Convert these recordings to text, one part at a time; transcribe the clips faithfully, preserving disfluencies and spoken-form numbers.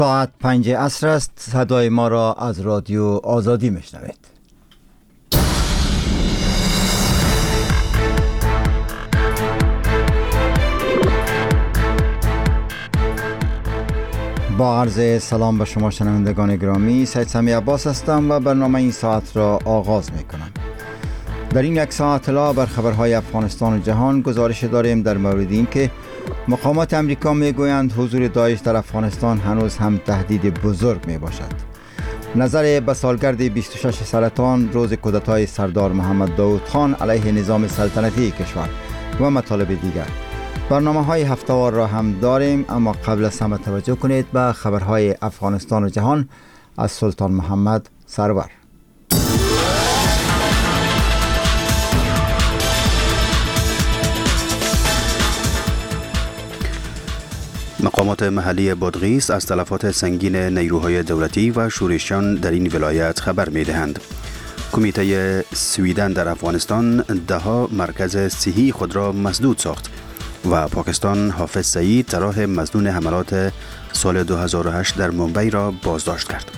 ساعت پنج عصر است. صدای ما را از رادیو آزادی میشنوید. با عرض سلام به شما شنوندگان گرامی، سید سمی عباس هستم و برنامه این ساعت را آغاز می کنم. در این یک ساعت اطلاع بر خبرهای افغانستان و جهان گزارش داریم در مورد این که مقامات امریکا می گویند حضور داعش در افغانستان هنوز هم تهدید بزرگ می باشد. نظر به سالگرد بیست و شش سرطان روز کودتای سردار محمد داود خان علیه نظام سلطنتی کشور و مطالب دیگر. برنامه های هفته‌وار را هم داریم، اما قبل از همه توجه کنید به خبرهای افغانستان و جهان از سلطان محمد سرور. مقامات محلی بادغیس از تلفات سنگین نیروهای دولتی و شورشیان در این ولایت خبر می دهند. کمیته سویدن در افغانستان دهها مرکز صحی خود را مسدود ساخت و پاکستان حافظ سعید طرح مظنون حملات سال دو هزار و هشت در مومبای را بازداشت کرد.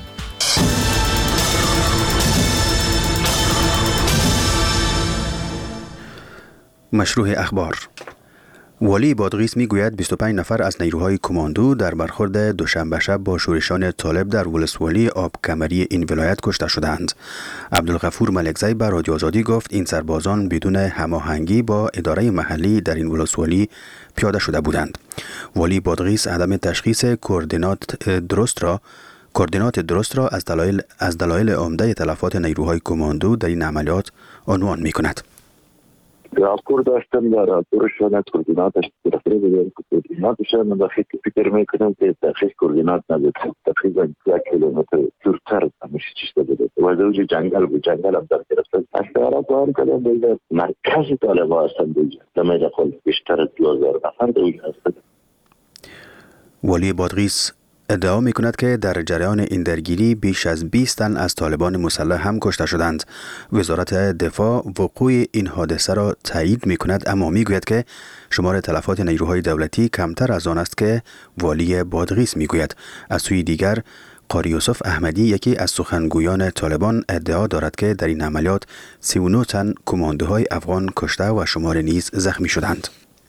مشروع اخبار. والی بادغیس می گوید بیست و پنج نفر از نیروهای کماندو در برخورد دوشنبه شب با شورشیان طالب در ولسوالی آب کمری این ولایت کشته شدند. عبدالغفور ملکزی به رادیو آزادی گفت این سربازان بدون هماهنگی با اداره محلی در این ولسوالی پیاده شده بودند. والی بادغیس عدم تشخیص کوردینات درست را کوردینات درست را از دلایل از دلایل عمده تلفات نیروهای کماندو در این عملیات عنوان می کند. راپور داشتم در راپورشان کوردیناتش رفته بودم که کوردیناتشان من داخل فکر میکنم که دقیق کوردینات ندید، تقریبا یک کیلومتر دورتر همیشه چیز بوده و زوج جنگل بود، جنگل هم در گرفتن اشتهارا کار کردن دیگه مرکز طالبا هستن دیگه دمیده خود بیشتر از دو هزار نفر دیگه هستن. والی بادغیس ادعا می کند که در جریان این درگیری بیش از بیست تن از طالبان مسلح هم کشته شدند. وزارت دفاع وقوع این حادثه را تایید می کند، اما می گوید که شمار تلفات نیروهای دولتی کمتر از آن است که والی بادغیس می گوید. از سوی دیگر قاری یوسف احمدی یکی از سخنگویان طالبان ادعا دارد که در این عملیات سی و نه تن کماندوهای افغان کشته و شمار نیز زخمی شدند.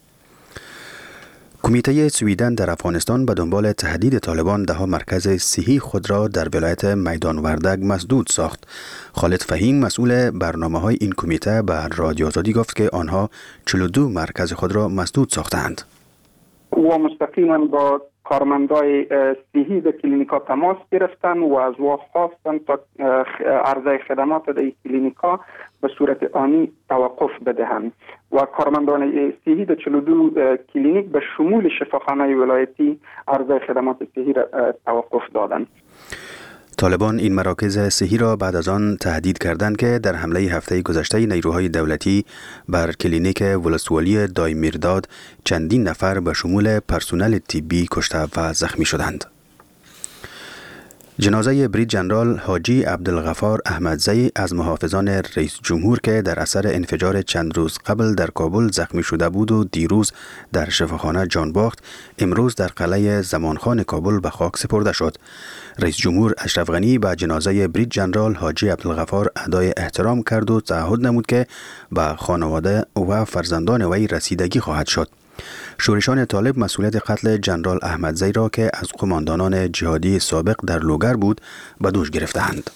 کمیته سویدن در افغانستان به دنبال تهدید طالبان دهها مرکز صحی خود را در ولایت میدان وردک مسدود ساخت. خالد فهیم مسئول برنامه‌های این کمیته به رادیو آزادی گفت که آنها چهل و دو مرکز خود را مسدود ساختند. و مستقیما با کارمندای صحی در کلینیکا تماس گرفتن و از او خواستن تا عرضه خدمات در کلینیکا به صورت آنی توقف بدهند و کارمندان صحی در چهل و دو کلینیک به شمول شفاخانه ولایتی عرضه خدمات صحی را توقف دادند. طالبان این مراکز صحی را بعد از آن تهدید کردند که در حمله هفته گذشته نیروهای دولتی بر کلینیک ولسوالی دایمیرداد چندین نفر به شمول پرسنل طبی کشته و زخمی شدند. جنازه برید جنرال حاجی عبدالغفار احمدزی از محافظان رئیس جمهور که در اثر انفجار چند روز قبل در کابل زخمی شده بود و دیروز در شفاخانه جان باخت، امروز در قلعه زمانخان کابل به خاک سپرده شد. رئیس جمهور اشرف غنی به جنازه برید جنرال حاجی عبدالغفار ادای احترام کرد و تعهد نمود که به خانواده و فرزندان وی رسیدگی خواهد شد. شورشیان طالب مسئولیت قتل جنرال احمدزی را که از قماندانان جهادی سابق در لوگر بود به دوش گرفتند.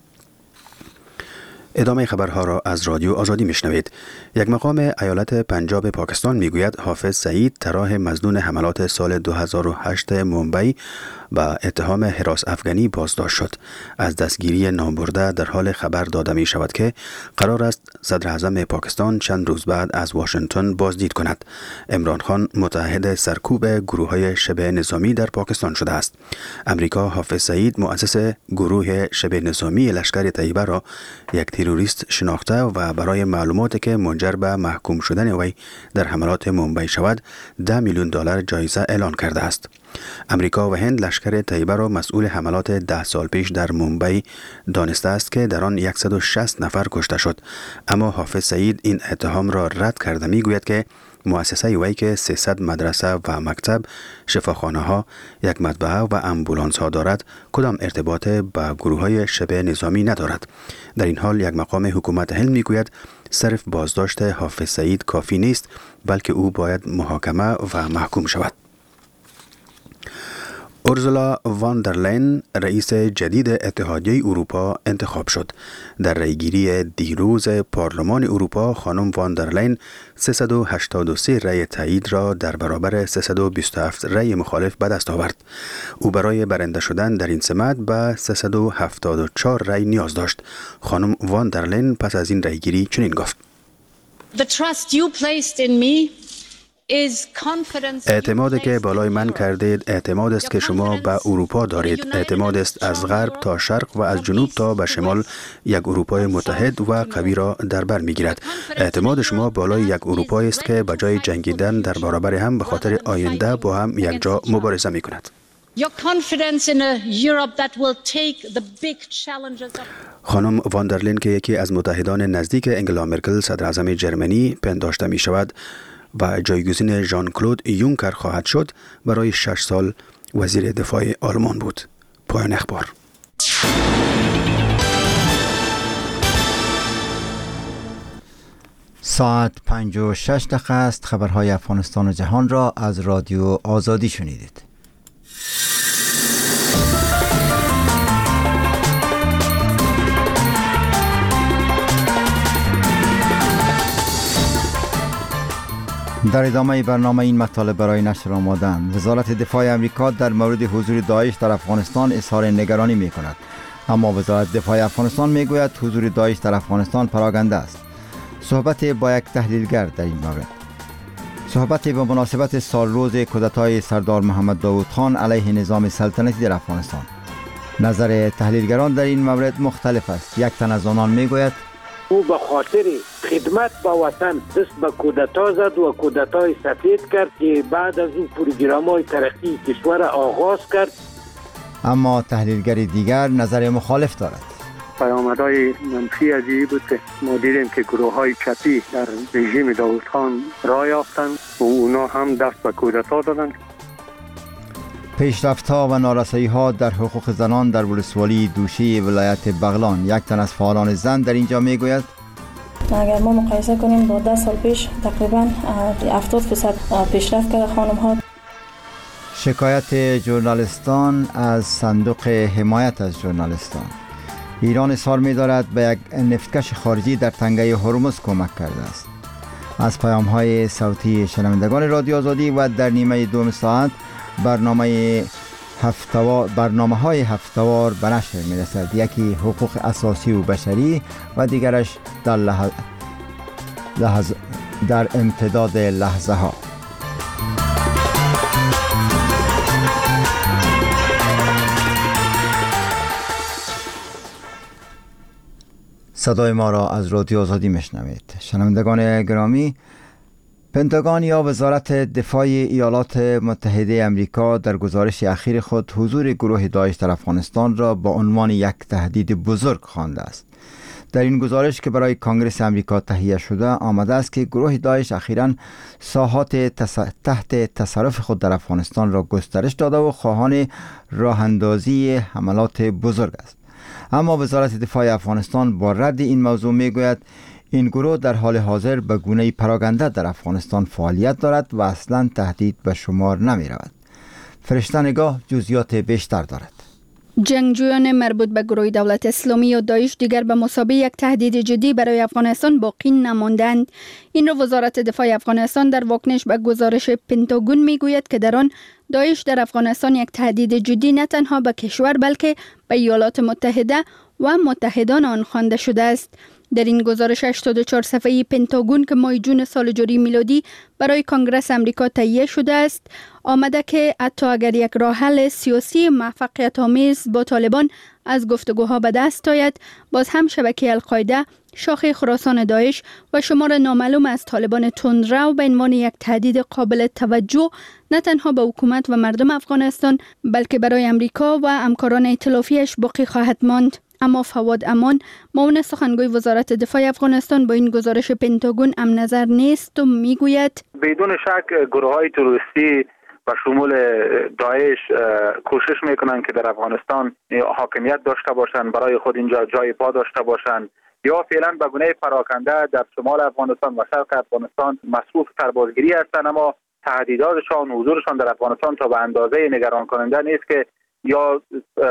ادامه خبرها را از رادیو آزادی میشنوید. یک مقام ایالت پنجاب پاکستان میگوید حافظ سعید طرح مظنون حملات سال دو هزار و هشت مومبای با اتهام هراس افغانی بازداشت شد. از دستگیری نامبرده در حال خبر داده می شود که قرار است صدر اعظم پاکستان چند روز بعد از واشنگتن بازدید کند. عمران خان متحد سرکوب گروه‌های شبه نظامی در پاکستان شده است. امریکا حافظ سعید مؤسس گروه شبه نظامی لشکر طیبه را یک تروریست شناخته و برای معلوماتی که منجر به محکوم شدن وی در حملات مومبای شود ده میلیون دلار جایزه اعلان کرده است. امریکا و هند لشکر طیبه را مسئول حملات ده سال پیش در مومبای دانسته است که در آن صد و شصت نفر کشته شد، اما حافظ سعید این اتهام را رد کرده میگوید که مؤسسه وی که سیصد مدرسه و مکتب، شفاخانه ها، یک مطبعه و امبولانس ها دارد، کدام ارتباط با گروه های شبه نظامی ندارد. در این حال یک مقام حکومت هند میگوید صرف بازداشت حافظ سعید کافی نیست، بلکه او باید محاکمه و محکوم شود. اورسولا وان در لین رئیس جدید اتحادیه اروپا انتخاب شد. در رأیگیری دیروز پارلمان اروپا خانم وان در لین سیصد و هشتاد و سه رأی تایید را در برابر سیصد و بیست و هفت رأی مخالف به دست آورد. او برای برنده شدن در این سمت به سیصد و هفتاد و چهار رأی نیاز داشت. خانم وان در لین پس از این رأیگیری چنین گفت: The trust you placed in me اعتمادی که بالای من کردید اعتماد است که شما به اروپا دارید. اعتماد است از غرب تا شرق و از جنوب تا به شمال یک اروپای متحد و قوی را در بر میگیرد. اعتماد شما بالای یک اروپایی است که به جای جنگیدن در برابر هم به خاطر آینده با هم یک جا مبارزه می کند. خانم وان در لین که یکی از متحدان نزدیک انگلا مرکل صدر اعظم جرمنی پنداشته می شود و جایگزین ژان کلود یونکر خواهد شد، برای شش سال وزیر دفاع آلمان بود. پایان اخبار. ساعت پنج و شش دقیقه است. خبرهای افغانستان و جهان را از رادیو آزادی شنیدید. در ادامه برنامه این مطالب برای نشر آماده‌اند. وزارت دفاع امریکا در مورد حضور داعش در افغانستان اظهار نگرانی می کند، اما وزارت دفاع افغانستان می گوید حضور داعش در افغانستان پراکنده است. صحبت با یک تحلیلگر در این مورد. صحبت به مناسبت سال روز کودتای سردار محمد داود خان علیه نظام سلطنتی در افغانستان. نظر تحلیلگران در این مورد مختلف است. یک تن از آنان می گوید او به خاطر خدمت به وطن دست به کودتا زد و کودتای سفید کرد که بعد از او پروگرام‌های ترقی کشور آغاز کرد. اما تحلیلگر دیگر نظر مخالف دارد. پیامدهای منفی عجیبی بود که ما دیدیم که گروه‌های چپی در رژیم داود خان راه یافتند و اونا هم دست به کودتا دادند. پیشرفت‌ها و نارسایی‌ها در حقوق زنان در ولسوالی دوشی ولایت بغلان. یک تن از فعالان زن در اینجا میگوید اگر ما مقایسه کنیم با ده سال پیش تقریباً هفتاد درصد پیشرفت کرده خانم‌ها. شکایت ژورنالیستان از صندوق حمایت از ژورنالیستان. ایران اصرار می‌دارد به یک نفتکش خارجی در تنگه هرمز کمک کرده است. از پیام‌های صوتی شنوندگان رادیو آزادی و در نیمه دوم ساعت برنامه هفتوار برنامه های هفتوار به نشر می رسد. یکی حقوق اساسی و بشری و دیگرش در, لح... لحظ... در امتداد لحظه ها. صدای ما را از رادیو آزادی میشنوید. شنوندگان گرامی، پنتاگون یا وزارت دفاع ایالات متحده امریکا در گزارش اخیر خود حضور گروه داعش در افغانستان را با عنوان یک تهدید بزرگ خوانده است. در این گزارش که برای کانگرس امریکا تهیه شده آمده است که گروه داعش اخیراً ساحات تص... تحت تصرف خود در افغانستان را گسترش داده و خواهان راه اندازی حملات بزرگ است. اما وزارت دفاع افغانستان با رد این موضوع میگوید این گروه در حال حاضر به گونه پراکنده در افغانستان فعالیت دارد و اصلا تهدید به شمار نمی رود. فرشته نگاه جزئیات بیشتر دارد. جنگجویان مربوط به گروه دولت اسلامی و داعش دیگر به مثابه یک تهدید جدی برای افغانستان باقی نماندند. این را وزارت دفاع افغانستان در واکنش به گزارش پنتاگون میگوید که در آن داعش در افغانستان یک تهدید جدی نه تنها به کشور بلکه به ایالات متحده و متحدان آن خوانده شده است. در این گزارش هشتاد و چهار صفحه‌ای پنتاگون که ماه جون سال جاری میلادی برای کانگرس امریکا تهیه شده است آمده که حتی اگر یک راه حل سیاسی موفقیت آمیز با طالبان از گفتگوها به دست آید، باز هم شبکه القاعده، شاخه خراسان داعش و شمار نامعلوم از طالبان تندرو به عنوان یک تهدید قابل توجه نه تنها به حکومت و مردم افغانستان بلکه برای امریکا و همکاران ائتلافیش باقی خواهد ماند. اما فواد امان معاون سخنگوی وزارت دفاع افغانستان با این گزارش پنتاگون هم نظر نیست و میگوید بدون شک گروه های تروریستی و شمول داعش کوشش میکنن که در افغانستان حاکمیت داشته باشن، برای خود اینجا جای پا داشته باشن یا فعلا به گونه پراکنده در شمال افغانستان و شرق افغانستان مصروف سربازگیری هستند، اما تهدیداتشان و حضورشان در افغانستان تا به اندازه نگران کننده نیست که یا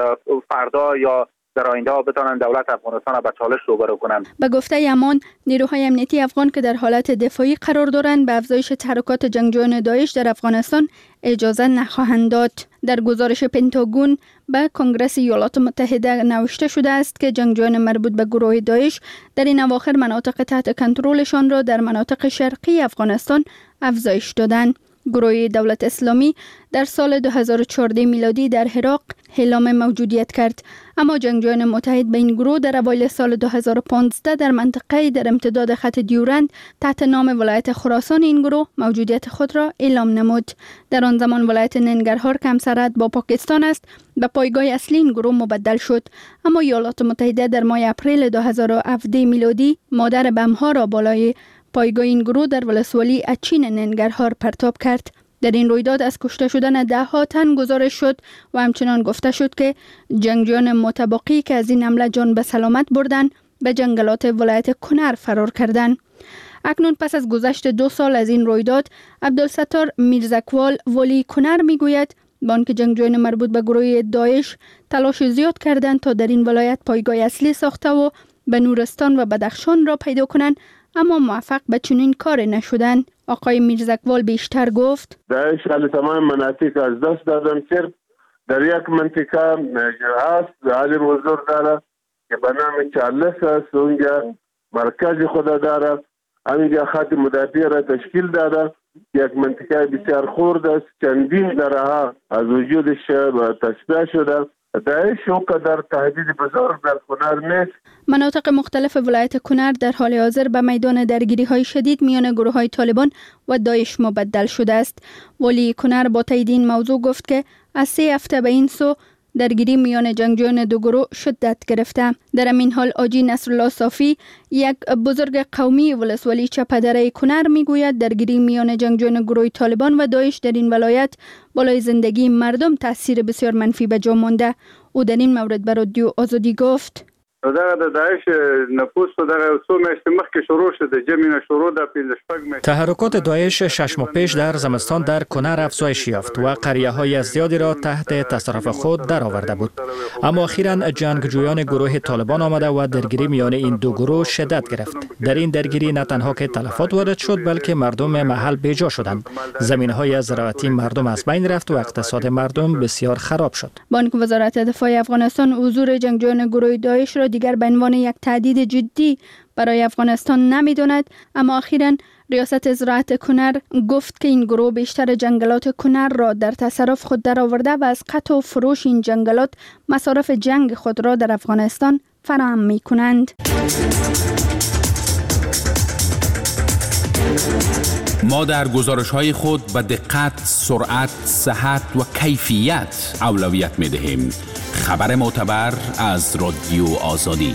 فردا یا در آینده بتانن دولت افغانستان را به چالش روبرو کنند. به گفته امان، نیروهای امنیتی افغان که در حالت دفاعی قرار دارند به افزایش تحرکات جنگجویان داعش در افغانستان اجازه نخواهند داد. در گزارش پنتاگون به کنگره ایالات متحده نوشته شده است که جنگجویان مربوط به گروه داعش در این اواخر مناطق تحت کنترلشان را در مناطق شرقی افغانستان افزایش دادند. گروه دولت اسلامی در سال دو هزار و چهارده میلادی در عراق اعلام موجودیت کرد، اما جنگجویان متحد به این گروه در اوایل سال دو هزار و پانزده در منطقه در امتداد خط دیورند تحت نام ولایت خراسان این گروه موجودیت خود را اعلام نمود. در آن زمان ولایت ننگرهار که همسرحد با پاکستان است به پایگاه اصلی این گروه مبدل شد، اما ایالات متحده در ماه اپریل دو هزار و هفده میلادی مادر بمها را بالای پایگاه این گروه در ولسوالی اچین ننگرهار پرتاب کرد. در این رویداد از کشته شدن ده ها تن گزارش شد و همچنان گفته شد که جنگجویان متبقی که از این حمله جان به سلامت بردن به جنگلات ولایت کنر فرار کردند. اکنون پس از گذشت دو سال از این رویداد، عبدالستار میرزکوال ولی کنر میگوید بانک جنگجویان مربوط به گروه داعش تلاش زیاد کردند تا در این ولایت پایگاه اصلی ساخته و به نورستان و بدخشان را پیدا کنند، اما موفق به چنین کار نشدن. آقای میرزکوال بیشتر گفت داعش علی تمام مناطق از دست دادن، صرف در یک منطقه هست عالم حضور داره که به نام چارلس است، اونجا مرکز خود داره، همینجا خط مدافع را تشکیل داره، یک منطقه بسیار خرد است، چندین درها از وجودش تشبیه شده. داعش اونقدر تهدید بزرگ در کنر نیست. مناطق مختلف ولایت کنر در حال حاضر به میدان درگیری های شدید میان گروه های طالبان و داعش مبدل شده است. ولی کنر با تایید این موضوع گفت که از سه هفته به این سو درگیری میان جنگجویان دو گروه شدت گرفته. در همین حال آجی نصرالله صافی، یک بزرگ قومی ولسوالی چپدره کنر میگوید درگیری میان جنگجویان گروه طالبان و داعش در این ولایت بالای زندگی مردم تاثیر بسیار منفی به جا مانده. او در این مورد به رادیو آزادی گفت دغه د داعش نفوذ په دغه څو میاشتې مخکې شروع شد، جمعینه شروع د پنځه شپږ میاشتې. تحرکات داعش شش ماه پیش در زمستان در کنر افزایش یافت و قریه‌های زیادی را تحت تصرف خود درآورده بود، اما اخیراً جنگجویان گروه طالبان آمده و درگیری میان این دو گروه شدت گرفت. در این درگیری نه تنها که تلفات وارد شد بلکه مردم محل بیجا شدند، زمین‌های زراعتی مردم از بین رفت و اقتصاد مردم بسیار خراب شد. بانک وزارت دفاع افغانستان حضور جنگجویان گروه داعش را دیگر به عنوان یک تهدید جدی برای افغانستان نمی‌داند، اما اخیراً ریاست زراعت کنر گفت که این گروه بیشتر جنگلات کنر را در تصرف خود درآورده و از قطع و فروش این جنگلات مصارف جنگ خود را در افغانستان فراهم می‌کنند. ما در گزارش‌های خود به دقت، سرعت، صحت و کیفیت اولویت می‌دهیم. خبر معتبر از رادیو آزادی.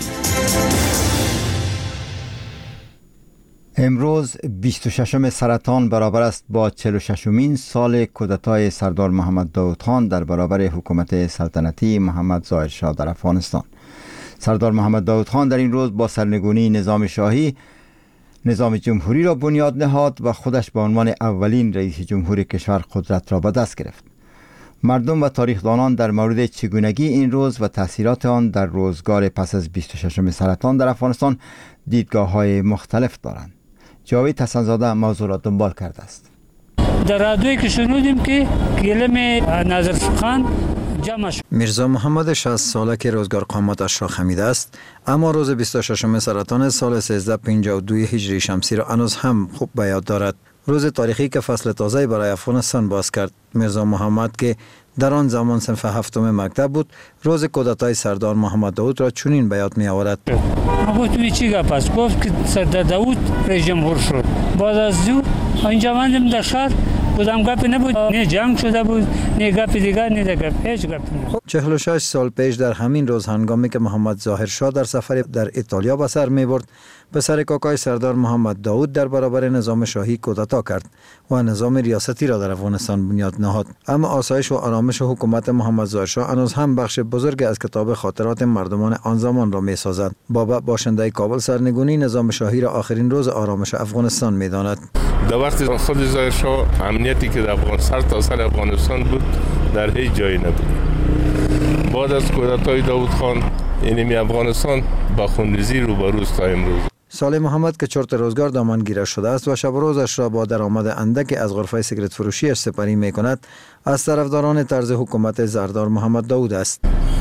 امروز بیست و ششم سرطان برابر است با چهل و ششمین سال کودتای سردار محمد داود خان در برابر حکومت سلطنتی محمد ظاهر شاه در افغانستان. سردار محمد داود خان در این روز با سرنگونی نظام شاهی نظام جمهوری را بنیاد نهاد و خودش به عنوان اولین رئیس جمهور کشور قدرت را به دست گرفت. مردم و تاریخدانان در مورد چگونگی این روز و تأثیرات آن در روزگار پس از بیست و ششم سرطان در افغانستان دیدگاه‌های مختلف دارند. جاوید حسن‌زاده موضوع را دنبال کرده است. در رادیویی که شنودیم که گلم ناظر خان جمع شد. میرزا محمد شصت ساله که روزگار قامتش را خمیده است، اما روز بیست و ششم سرطان سال سیزده پنجاه و دو هجری شمسی را هنوز هم خوب به یاد دارد. روز تاریخی که فصل تازه برای افغانستان باز کرد. میرزا محمد که در آن زمان صنف هفتم مکتب بود، روز کودتای سردار محمد داود را چنین به یاد می آورد. گفتم چی گپ است؟ گفت که سردار داود رئیس جمهور شد. بعد از او اینجا ماندم در شهر کدام گپ نبود، نه جنگ شده بود، نه گپ دیگر، نه گپ هیچ گپ نبود. چهل و شش سال پیش در همین روز هنگامی که محمد ظاهر شاه در سفر در ایتالیا به سر می‌برد، پسر کاکای سردار محمد داود در برابر نظام شاهی کودتا کرد و نظام ریاستی را در افغانستان بنیاد نهاد. اما آسایش و آرامش حکومت محمد ظاهر شاه هنوز هم بخش بزرگ از کتاب خاطرات مردمان آن زمان را می‌سازد. بابا باشنده کابل سرنگونی نظام شاهی را آخرین روز آرامش افغانستان می‌داند. در وقت خود ظاهر شاه امنیتی که در افغان سر تا سر افغانستان بود در هیچ جایی نبود. بعد از کودتای داود خان یعنی افغانستان با خونریزی روبروست تا امروز. صالح محمد که چرت روزگار دامنگیر شده است و شب و روزش را با درآمد اندکی از غرفه سیگرت فروشیش سپری می کند، از طرفداران طرز حکومت سردار محمد داود است.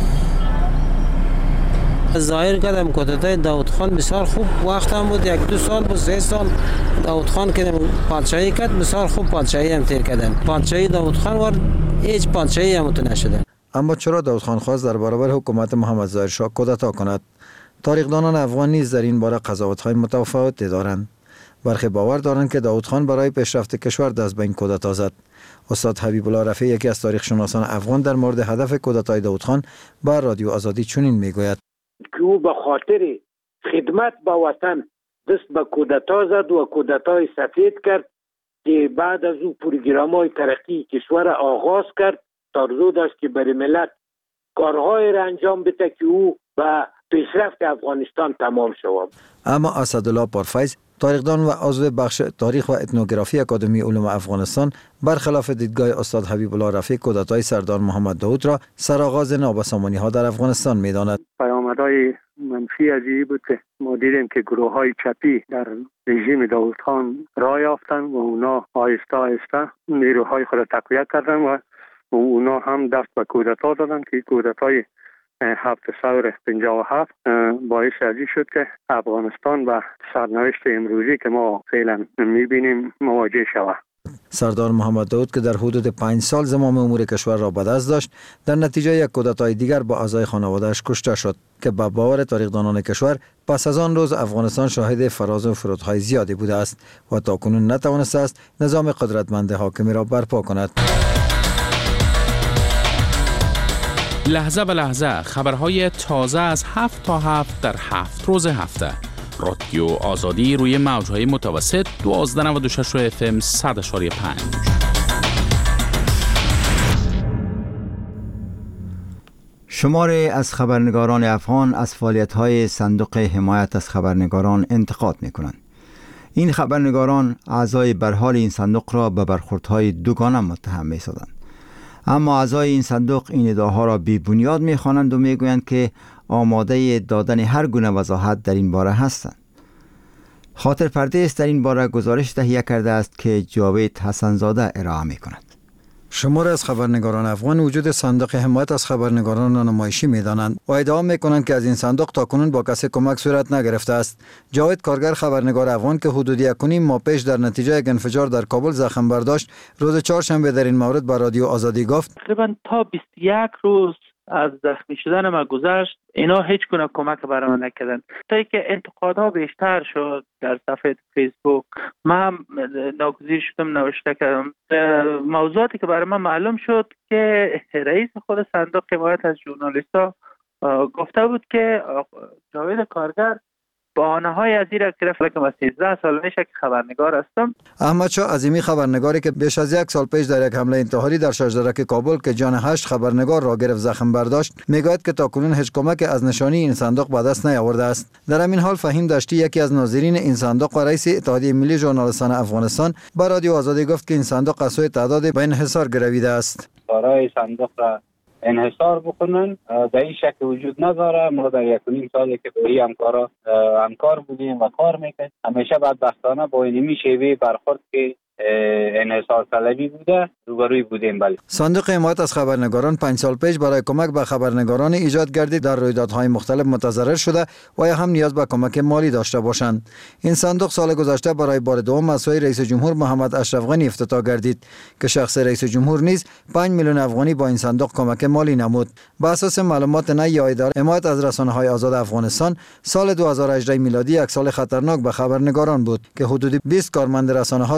ظاهر کردم کودتای داود خان بسیار خوب وقت هم بود، یک دو سال بود، سه سال داود خان که پادشاهی کرد بسیار خوب پادشاهی هم تیر کردن. پادشاهی داود خان ور هیچ پادشاهی هم تو نشده. اما چرا داود خان خواست در برابر حکومت محمد ظاهر شاه کودتا کند؟ تاریخ‌دانان افغان نیز در این باره قضاوت‌های متفاوتی دارند. برخی باور دارند که داود خان برای پیشرفت کشور دست به این کودتا زد. استاد حبیب الله رفیع یکی از تاریخ شناسان افغان در مورد هدف کودتای داود خان با رادیو آزادی چنین میگوید که او به خاطر خدمت به وطن دست به کودتا زد و کودتای سفید کرد که بعد از او پروگرام‌های ترقی کشور آغاز کرد. آرزو داشت که برای ملت کارهای را انجام بده که او و پیشرفت افغانستان تمام شود. اما اسدالله پارفیز تاریخدان و عضو بخش تاریخ و اتنوگرافی اکادمی علوم افغانستان برخلاف دیدگاه استاد حبیب الله رفیع کودتای سردار محمد داود را سرآغاز نابسامانی ها در افغانستان می‌داند. پیامدهای منفی از این بود که ما دیدیم که گروه های چپی در رژیم داود خان راه یافتند و اونا آهسته آهسته نیروهای خود را تقویت کردند و اونا هم دست به کودتا دادند که کودتای هفت سور پنجاه و هفت باعث ازی شد که افغانستان و سرنوشت امروزی که ما فعلا میبینیم مواجه شود. سردار محمد داود که در حدود پنج سال زمام امور کشور را به دست داشت، در نتیجه یک کودتای دیگر با اعضای خانواده‌اش کشته شد که به باور تاریخ‌دانان کشور پس از آن روز افغانستان شاهد فراز و فرودهای زیادی بوده است و تاکنون نتوانسته است نظام قدرتمند حاکمی را برپا کند. لحظه به لحظه خبرهای تازه از هفت تا هفت در هفت روز هفته. رادیو آزادی روی موجهای متوسط دوازده نود و شش اف ام صد اشاری پنج. شماری از خبرنگاران افغان از فعالیت‌های صندوق حمایت از خبرنگاران انتقاد می‌کنند. این خبرنگاران اعضای برحال این صندوق را به برخوردهای دوگانه متهم می‌سازند. اما اعضای این صندوق این ادعاها را بی بنیاد می‌خوانند و می‌گویند که آماده دادن هر گونه وضاحت در این باره هستند. خاطر پردیس در این باره گزارش تهیه کرده است که جاوید حسنزاده ارائه می‌کند. شمار از خبرنگاران افغان وجود صندوق حمایت از خبرنگاران را نمایشی می‌دانند و ادعا می‌کنند که از این صندوق تاکنون با کسی کمک صورت نگرفته است. جاوید کارگر خبرنگار افغان که حدود یک و نیم ماه پیش در نتیجه یک انفجار در کابل زخم برداشت، روز چهارشنبه در این مورد به رادیو آزادی گفت تقریبا تا بیست و یک روز از زخمی شدن ما گذشت، اینا هیچ گونه کمک برای من نکردن. تا اینکه انتقادها بیشتر شد در صفحه فیسبوک، من هم ناگزیر شدم نوشته کردم. موضوعاتی که برای من معلوم شد که رئیس خود صندوق حمایت از ژورنالیست‌ها گفته بود که جاوید کارگر بهانه‌های از این را گرفت که من سیزده سال میشه که خبرنگار هستم. احمد شاه عظیمی خبرنگاری که بیش از یک سال پیش در یک حمله انتحاری در شجرک کابل که جان هشت خبرنگار را گرفت زخم برداشت، میگوید که تاکنون هیچ کمک از نشانی این صندوق به دست نیاورده است. در همین حال فهیم داشتی یکی از ناظرین این صندوق و رئیس اتحادیه ملی ژورنالیستان افغانستان با رادیو آزادی گفت که این صندوق از سوی تعداد به انحصار گرویده است. برای صندوق را انحصار بکنن در این شک وجود نداره. ما در یک و نیم سالی که با این همکارا همکار بودیم و کار میکنیم، همیشه بدبختانه با اینمی شیوه برخورد که انحصار طلبی بوده روبروی بودیم. بله، صندوق حمایت از خبرنگاران پنج سال پیش برای کمک به خبرنگاران ایجاد گردید در رویدادهای مختلف متضرر شده و یا هم نیاز به کمک مالی داشته باشند. این صندوق سال گذشته برای بار دوم از سوی رئیس جمهور محمد اشرف غنی افتتاح گردید که شخص رئیس جمهور نیز پنج میلیون افغانی با این صندوق کمک مالی نمود. بر اساس معلومات نهایی اداره حمایت از رسانه‌های آزاد افغانستان، سال دو هزار و هجده میلادی یک سال خطرناک به خبرنگاران بود که حدود بیست کارمند رسانه‌ها در این سال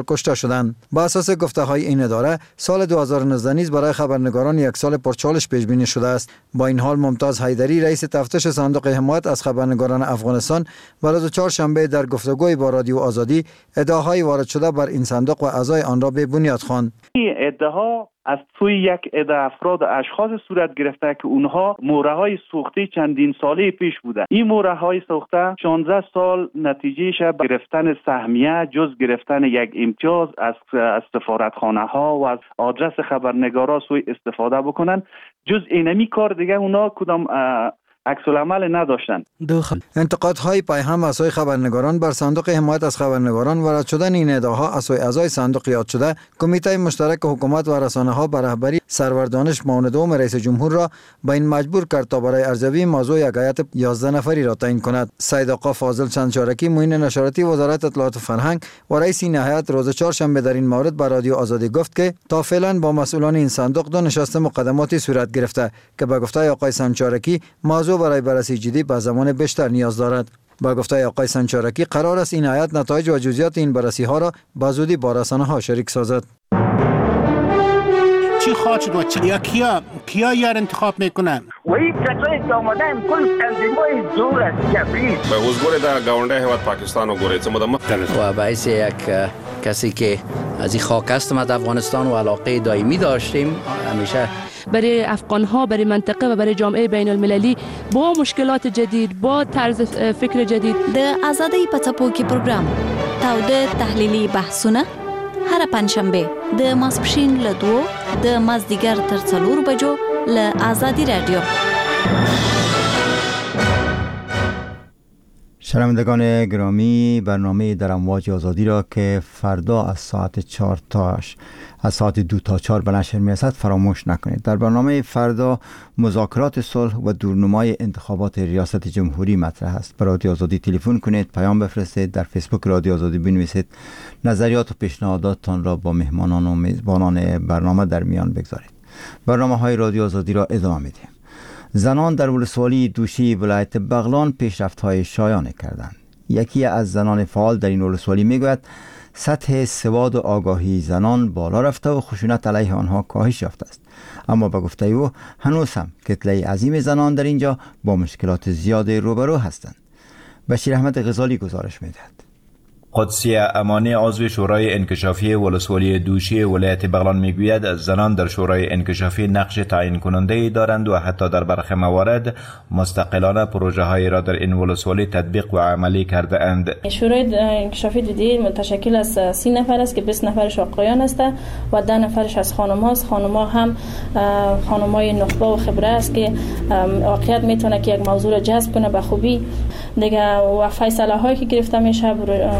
کشته شدند. با اساس گفته‌های این اداره سال دو هزار و نوزده نیز برای خبرنگاران یک سال پرچالش پیش بینی شده است. با این حال ممتاز حیدری رئیس تفتیش صندوق حمایت از خبرنگاران افغانستان و روز چهارشنبه در گفتگوی با رادیو آزادی ادعاهای وارد شده بر این صندوق و اعضای آن را به بنیاد خواند. این ادعا از سوی یک عده افراد اشخاص صورت گرفته که اونها مورهای سوخته چندین ساله پیش بوده. این مورهای سوخته شانزده سال نتیجهش گرفتن سهمیه جز گرفتن یک امتیاز از از سفارتخانه ها و از آدرس خبرنگارا سوی استفاده بکنن. جز اینمی کار دیگه اونا کدام عکس العمل نداشتن. انتقادهای پیهم از سوی خبرنگاران بر صندوق حمایت از خبرنگاران و رد شدن این ادعاها از سوی اعضای صندوق یاد شده، کمیته مشترک حکومت و رسانه‌ها به رهبری سرور دانش معاون دوم رئیس جمهور را به این مجبور کرد تا برای ارزیابی موضوع یک هیئت یازده نفری را تعیین کند. سید آقا فاضل چندچارکی معین نشراتی وزارت اطلاعات و فرهنگ و رئیس این هیئت روز چهارشنبه در این مورد به رادیو آزادی گفت که تا فعلا با مسئولان این صندوق دو نشست مقدماتی صورت گرفته که به گفته آقای چندچارکی موضوع برای بررسی جدی به زمان بیشتر نیاز دارد. با گفته آقای چندچارکی قرار است این هیئت نتایج و جزئیات این بررسی ها را به زودی با رسانه‌ها شریک سازد. چی خواهد و چی یا کیا کیا یار انتخاب میکنن و این کسایی که آمدن کل تنظیمای زور است جبری به حضور در گاونده حیوات پاکستان و گوریت مدام و باعث یک کسی که از این خاک هستم از افغانستان و علاقه دائمی داشتیم همیشه برای افغان ها، برای منطقه و برای جامعه بین المللی با مشکلات جدید، با طرز فکر جدید. د آزادی پڅپو کې پروګرام تاوده تحلیلی بحثونه هر پنځشنبه د ماسپښین له دوه د مازدیګر تر څلور بجو له آزادی رادیو. شنوندگان گرامی، برنامه در امواج آزادی را که فردا از ساعت چهار تاش از ساعت دو تا چهار به نشر میرسد فراموش نکنید. در برنامه فردا مذاکرات صلح و دورنمای انتخابات ریاست جمهوری مطرح است. به رادیو آزادی تلفن کنید، پیام بفرستید، در فیسبوک رادیو آزادی بنویسید، نظریات و پیشنهاداتتان را با مهمانان و میزبانان برنامه در میان بگذارید. برنامه های رادیو آزادی را ادامه میدیم. زنان در ولسوالی دوشی ولایت بغلان پیشرفت‌های شایانه کردند. یکی از زنان فعال در این ولسوالی میگوید سطح سواد و آگاهی زنان بالا رفته و خشونت علیه آنها کاهش یافته است. اما به گفته او هنوز هم کتله عظیم زنان در اینجا با مشکلات زیاد روبرو هستند. بشیر احمد غزالی گزارش میدهد. قدسیه امانی عضو شورای انکشافی ولسوالی دوشی ولایت بغلان میگوید زنان در شورای انکشافی نقش تعیین کننده دارند و حتی در برخی موارد مستقلانه پروژه های را در این ولسوالی تطبیق و عملی کرده اند. شورای انکشافی دیدی متشکل از سی نفر است که بیست نفرش آقایان است و ده نفرش از خانم هاست. خانم ها هم خانم های نخبه و خبره است که واقعیت میتونه که یک موضوع را جذب کنه به خوبی دیگه و فیصله هایی که گرفته میشه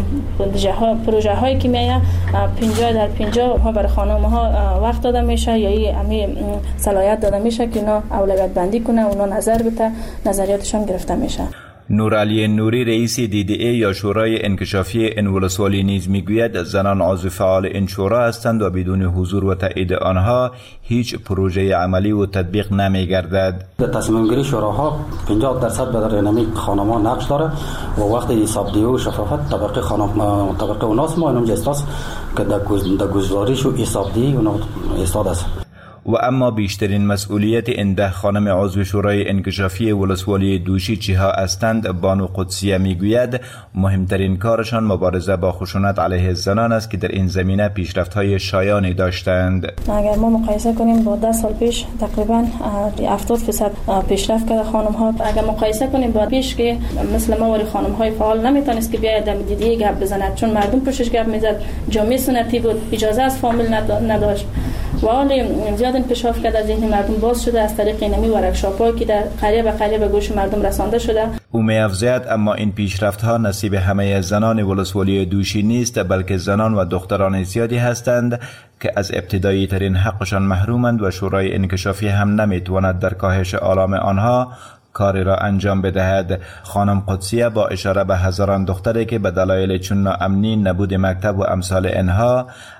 پروژه ها پروژه هایی که میایه پنجاه در پنجاه ها برای خانم ها وقت داده میشه یا امی صلاحیت داده میشه که اینا اولویت بندی کنه، اونا نظر بده، نظریاتشون گرفته میشه. نورعلی نوری رئیس دی دی ای یا شورای انکشافی این ولسوالی نیز میگوید زنان عضو فعال این شورا هستند و بدون حضور و تایید آنها هیچ پروژه عملی و تطبیق نمیگردد. در تصمیم گیری شوراها پنجاه درصد به رهنمایی خانم‌ها نقش داره و وقتی حسابدهی و شفافیت طبقه خانم طبقه اوناس ما اینم جستاس که در گزارش و حسابدهی اونها استاد است. و اما بیشترین مسئولیت این ده خانم عضو شورای انکشافی ولسوالی دوشی چیها هستند. بانو قدسیه میگوید مهمترین کارشان مبارزه با خشونت علیه زنان است که در این زمینه پیشرفت‌های شایانی داشتند. اگر ما مقایسه کنیم با ده سال پیش تقریبا هفتاد درصد پیشرفت کرده خانم‌ها. اگر مقایسه کنیم با پیش که مثل ما ولی خانم‌های فعال نمیتونست که بیاید در دیدی گپ بزند چون مردم پشتش گپ میزد، جامعه سنتی بود، اجازه از فامیل نداشت و حالی زیاد انکشاف کرده، ذهن مردم باز شده از طریق اینمی ورکشاپ‌هایی که در قریه به قریه به گوش مردم رسانده شده. او می‌افزاید اما این پیشرفت‌ها نصیب همه زنان ولسوالی دوشی نیست، بلکه زنان و دختران زیادی هستند که از ابتدایی ترین حقشان محرومند و شورای انکشافی هم نمیتواند در کاهش آلام آنها کاری را انجام بدهد. خانم قدسیه با اشاره به هزاران دختری که به دلایل چون ناامنی، نبود مکتب و امثال اینها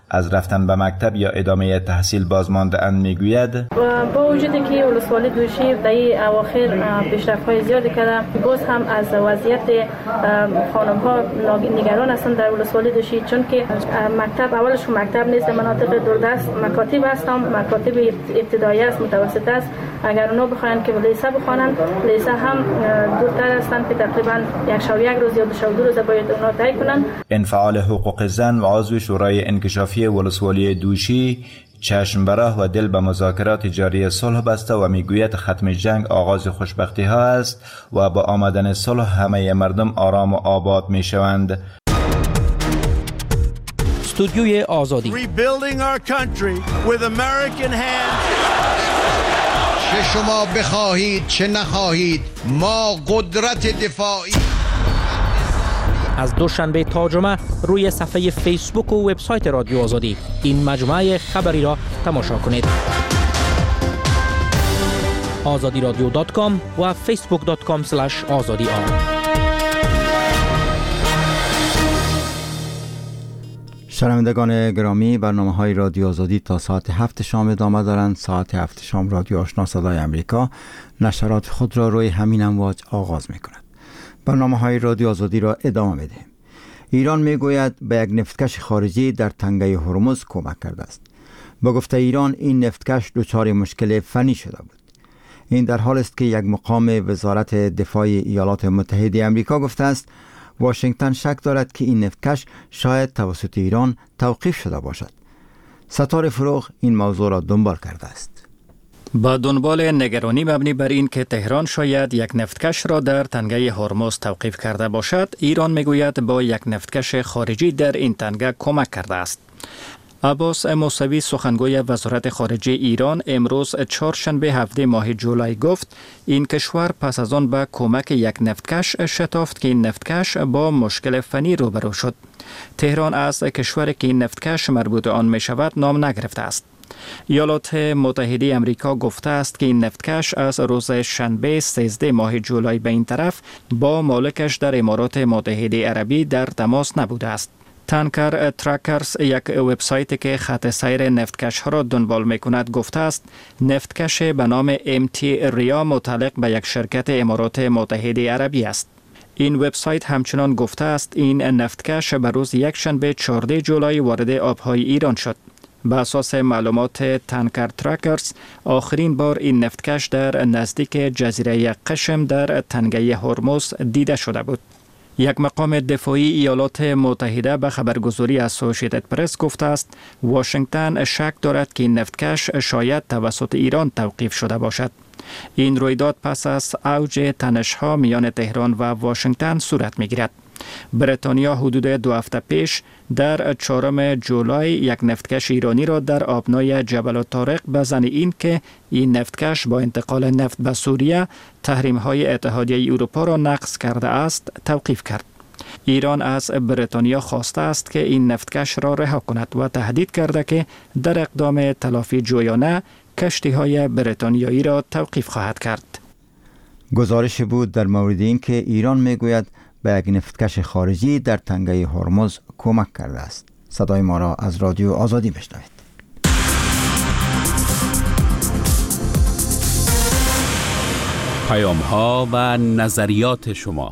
از رفتن به مکتب یا ادامه تحصیل بازمانده اند میگوید با وجودی که ولسوالی دوشی در این اواخر پیشرفت‌های زیادی کرده، باز هم از وضعیت خانم‌ها نگران هستند در ولسوالی دوشی، چون که مکتب اولش مکتب نیست، مناطق دوردست مکاتب هستند، مکاتب ابتدایی است، متوسط است. اگر اونا بخواین که لیسه بخوانند، لیسه هم دورتر هستند که تقریبا یک شب یک روز یا دو شب دو روز باید اونا طی کنند. انفعال حقوق زن و عضو شورای انکشافی ولسوالی دوشی چشم براه و دل به مذاکرات جاری صلح بسته و میگوید ختم جنگ آغاز خوشبختی ها است و با آمدن صلح همه مردم آرام و آباد می شوند. استودیوی آزادی Rebuilding our country with American hands. چه شما بخواهید چه نخواهید ما قدرت دفاعی. از دوشنبه تا جمعه روی صفحه فیسبوک و وبسایت رادیو آزادی این مجموعه خبری را تماشا کنید. آزادی رادیو دات کام و فیسبوک دات کام اسلش آزادی آر. شنوندگان گرامی، برنامه های رادیو آزادی تا ساعت هفت شام ادامه دارند. ساعت هفت شام رادیو آشنا صدای امریکا نشرات خود را روی همین امواج آغاز می کند. برنامه های رادیو آزادی را ادامه می دهیم. ایران می گوید به یک نفتکش خارجی در تنگه هرمز کمک کرده است. با گفته ایران این نفتکش دچار مشکل فنی شده بود. این در حال است که یک مقام وزارت دفاع ایالات متحده آمریکا گفته است واشنگتن شک دارد که این نفتکش شاید توسط ایران توقیف شده باشد. ستاره فروغ این موضوع را دنبال کرده است. با دنبال نگرانی مبنی بر این که تهران شاید یک نفتکش را در تنگه هرمز توقیف کرده باشد، ایران میگوید با یک نفتکش خارجی در این تنگه کمک کرده است. عباس موسوی سخنگوی وزارت خارجه ایران امروز چهارشنبه هفده ماه جولای گفت این کشور پس از آن به کمک یک نفتکش شتافت که این نفتکش با مشکل فنی روبرو شد. تهران از کشوری که این نفتکش مربوط آن می شود نام نگرفته است. ایالات متحده آمریکا گفته است که این نفتکش از روز شنبه سیزده ماه جولای به این طرف با مالکش در امارات متحده عربی در تماس نبوده است. تانکر تراکرز، یک وبسایتی که خط سیر نفتکش ها را دنبال می کند، گفته است نفتکش به نام ام تی ریا متعلق به یک شرکت امارات متحده عربی است. این وبسایت همچنان گفته است این نفتکش به روز یکشنبه چهاردهم جولای وارد آبهای ایران شد. به اساس معلومات تانکر تراکرز، آخرین بار این نفتکش در نزدیک جزیره قشم در تنگه هرمز دیده شده بود. یک مقام دفاعی ایالات متحده به خبرگزاری اسوسییتد پرس گفته است واشنگتن شک دارد که این نفتکش شاید توسط ایران توقیف شده باشد. این رویداد پس از اوج تنش‌ها میان تهران و واشنگتن صورت می‌گیرد. بریتانیا حدود دو هفته پیش در چهارم جولای یک نفتکش ایرانی را در آبنای جبل طارق به ظن این که این نفتکش با انتقال نفت به سوریه تحریم‌های اتحادیه اروپا را نقض کرده است توقیف کرد. ایران از بریتانیا خواسته است که این نفتکش را رها کند و تهدید کرده که در اقدام تلافی جویانه کشتی‌های بریتانیایی را توقیف خواهد کرد. گزارش بود در مورد این که ایران میگوید به یک نفتکش خارجی در تنگه هرمز کمک کرده است. صدای ما را از رادیو آزادی بشنوید. پیام ها و نظریات شما.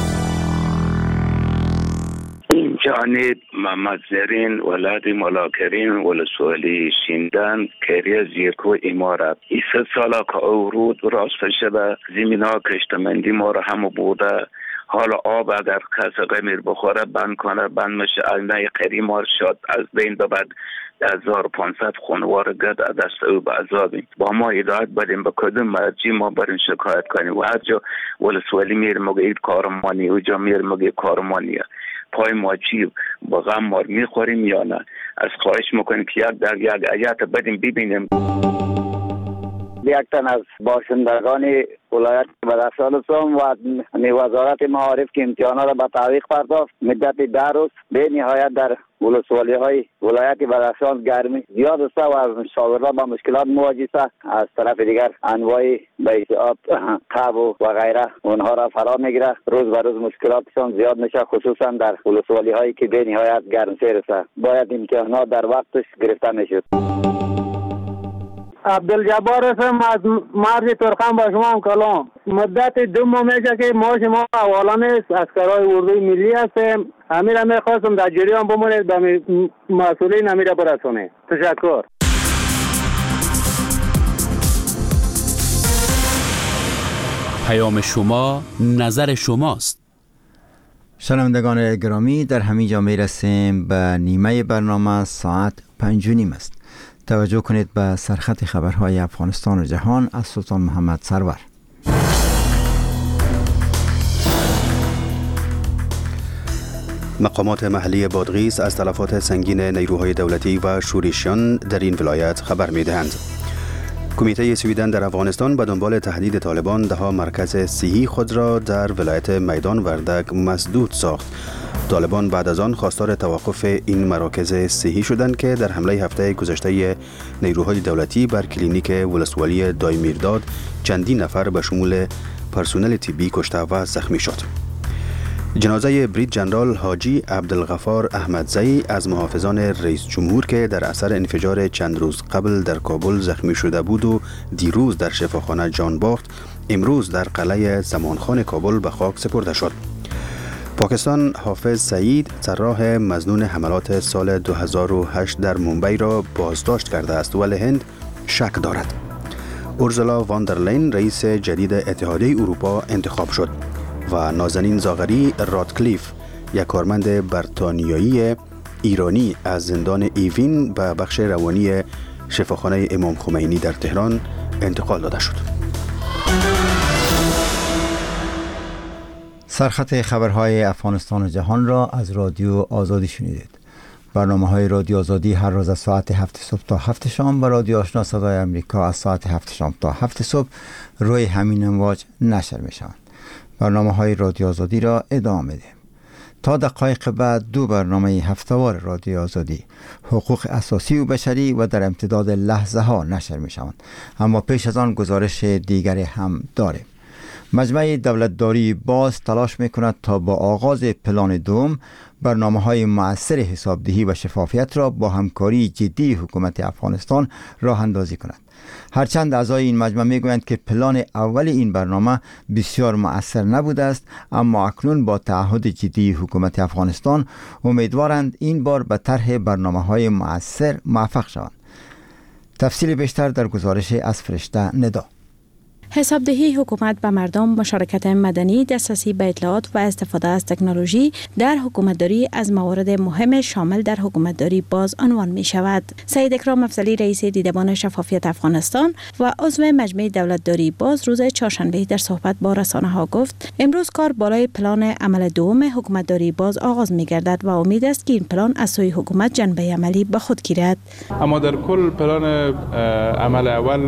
این جانب محمد زرین ولادی ملاکرین ولسوالی شیندن کریه زیرکو امارت ایسه سالا که اورود راست شده زمین ها کشتمندی ما را هم بوده. حالا آب اگر کسی غمیر بخوره بند کنه بند میشه. اینه قریمار شد از بین ببرد هزار و پانصد خانوار گد دست او به عذابیم. با ما هدایت بدیم به کدوم مرجی ما برین شکایت کنیم و هر جا ولسوالی میره مگه اید کارمانی او جا میره مگه کارمانیه پای ما چی با غم مار میخوریم یا نه. از خواهش میکنیم که یک در یک آیات بدیم ببینیم. یک تن از باشندگان ولایت بدخشان هستم و وزارت معارف که امتحانات را به تعویق پرداخت مدت ده روز به نهایت در ولسوالی های ولایت بدخشان گرمی زیاد است و شاگردان با مشکلات مواجه است. از طرف دیگر انواع بیعات تب و غیره اونها را فرا میگیره. روز به روز مشکلاتشان زیاد میشه، خصوصا در ولسوالی هایی که به نهایت گرمسیر است. باید امتحانات در وقتش گرفته میشد. عبدالجبار هستم از مرز ترخم با شما هم کلام. مدت دو ماه میشه که ما شما حوالا نیست، اسکرای اردوی ملی هستیم. امیر امیر خواستم در جریان بمونید به مسئولین امیر برسونه. تشکر. پیام شما نظر شماست. شنوندگان گرامی، در همین جا میرسیم به نیمه برنامه. ساعت پنج و نیم است. توجه کنید به سرخط خبرهای افغانستان و جهان از سلطان محمد سرور. مقامات محلی بادغیس از تلفات سنگین نیروهای دولتی و شورشیان در این ولایت خبر می‌دهند. کمیته سویدن در افغانستان به دنبال تهدید طالبان دهها مرکز صحی خود را در ولایت میدان وردک مسدود ساخت. طالبان بعد از آن خواستار توقف این مراکز صحی شدند که در حمله هفته گذشته نیروهای دولتی بر کلینیک ولسوالی دایمیرداد چندین نفر به شمول پرسنل طبی کشته و زخمی شد. جنازه برید جنرال حاجی عبدالغفار احمدزئی از محافظان رئیس جمهور که در اثر انفجار چند روز قبل در کابل زخمی شده بود و دیروز در شفاخانه جان باخت، امروز در قلعه زمانخان کابل به خاک سپرده شد. پاکستان حافظ سعید طراح مظنون حملات سال دو هزار و هشت در مومبای را بازداشت کرده است ولی هند شک دارد. اورزولا واندرلین رئیس جدید اتحادیه اروپا انتخاب شد و نازنین زاغری رادکلیف، یک کارمند بریتانیایی ایرانی از زندان ایوین به بخش روانی شفاخانه امام خمینی در تهران انتقال داده شد. سرخط خبرهای افغانستان و جهان را از رادیو آزادی شنیدید. برنامه های رادیو آزادی هر روز از ساعت هفت صبح تا هفت شام و رادیو آشنا صدای امریکا از ساعت هفت شام تا هفت صبح روی همین امواج نشر می شوند. برنامه های رادیو آزادی را ادامه میدیم. تا دقایق بعد دو برنامه هفته‌وار رادیو آزادی، حقوق اساسی و بشری و در امتداد لحظه ها نشر می شوند. اما پیش از آن گزارش دیگری هم داریم. مجمع دولتداری باز تلاش می کند تا با آغاز پلان دوم برنامه های مؤثر حسابدهی و شفافیت را با همکاری جدی حکومت افغانستان راه اندازی کند. هرچند اعضای این مجمع می گویند که پلان اول این برنامه بسیار مؤثر نبوده است، اما اکنون با تعهد جدی حکومت افغانستان امیدوارند این بار به طرح برنامه های مؤثر موفق شوند. تفصیل بیشتر در گزارش از فرشته ندا. حسابدهی حکومت به مردم، مشارکت مدنی، دسترسی به اطلاعات و استفاده از تکنولوژی در حکومتداری از موارد مهم شامل در حکومتداری باز عنوان می شود. سید اکرام افضلی رئیس دیدبان شفافیت افغانستان و عضو مجمع دولتداری باز روز چهارشنبه در صحبت با رسانه ها گفت امروز کار بالای پلان عمل دوم حکومتداری باز آغاز می گردد و امید است که این پلان از سوی حکومت جنبه عملی به خود گیرد. اما در کل پلان عمل اول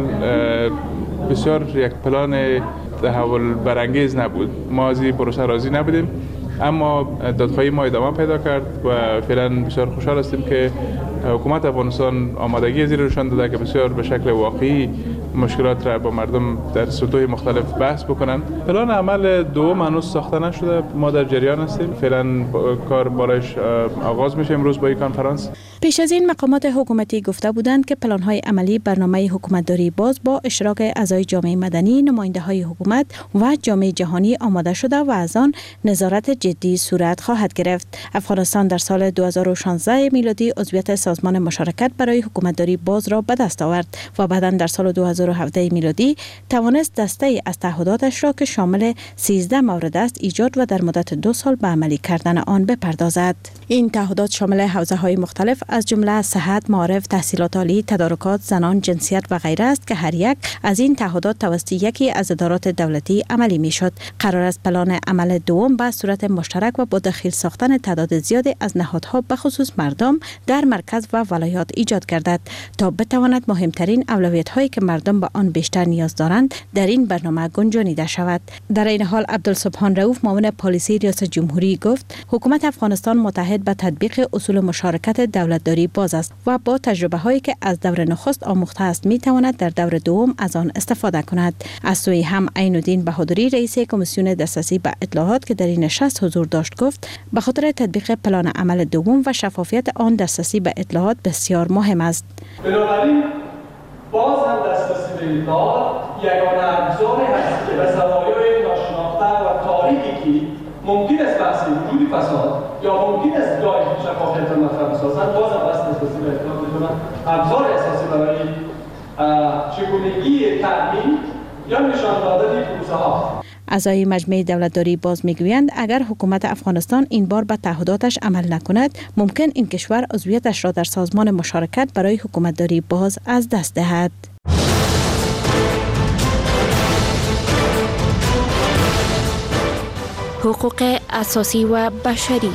بسیار یک پلان تحول برانگیز نبود. ما از این پروسه راضی نبودیم، اما دادخواهی ما ادامه پیدا کرد و فعلا بسیار خوشحال هستیم که حکومت افغانستان آمادگی زیر نشان داده که بسیار به شکل واقعی مشکلات را با مردم در سطوح مختلف بحث بکنند. پلان عمل دوم هنوز ساخته نشده، ما در جریان هستیم. فعلا کار بالایش آغاز میشه امروز با این کنفرانس. پیش از این مقامات حکومتی گفته بودند که پلان‌های عملی برنامه حکومتداری باز با اشتراک اعضای جامعه مدنی، نماینده‌های حکومت و جامعه جهانی آماده شده و از آن نظارت جدی صورت خواهد گرفت. افغانستان در سال دو هزار و شانزده میلادی عضویت سازمان مشارکت برای حکومتداری باز را به دست آورد و بعداً در سال دو هزار و هفده میلادی توانست دسته از تعهداتش را که شامل سیزده مورد است ایجاد و در مدت دو سال به عملی کردن آن بپردازد. این تعهدات شامل حوزه‌های مختلف از جمله صحت، معارف، تحصیلات عالی، تدارکات، زنان، جنسیت و غیره است که هر یک از این تعهدات توسط یکی از ادارات دولتی عملی میشد. قرار است پلان عمل دوم به صورت مشترک و با دخیل ساختن تعداد زیادی از نهادها به خصوص مردم در مرکز و ولایات ایجاد گردد تا بتواند مهمترین اولویت‌هایی که مردم مردم به آن بیشتر نیاز دارند در این برنامه گنجانیده شود. در این حال عبدالسبحان رؤوف معاون پالیسی ریاست جمهوری گفت حکومت افغانستان متحد به تطبیق اصول مشارکت دولتداری باز است و با تجربه هایی که از دور نخست آموخته است می تواند در دور دوم از آن استفاده کند. از سوی هم عین الدین بهادری رئیس کمیسیون دسترسی به اطلاعات که در این نشست حضور داشت گفت به خاطر تطبیق پلان عمل دوم و شفافیت آن دسترسی به اطلاعات بسیار مهم است. بنابراین باز هم دسترسی به اطلاعات یگانه ابزاری هست که به زوایای ناشناخته و تاریکی که ممکن است بحث وجود فساد یا ممکن است گاهی شفافیت را مطرح بسازند، باز هم بحث دسترسی به اطلاعات میتونن ابزار اساسی برای چگونگی تأمین یا نشان دادن پروسه ها. اعضای مجمع دولتداری باز میگویند اگر حکومت افغانستان این بار به تعهداتش عمل نکند ممکن این کشور عضویتش را در سازمان مشارکت برای حکومتداری باز از دست دهد. حقوق اساسی و بشری.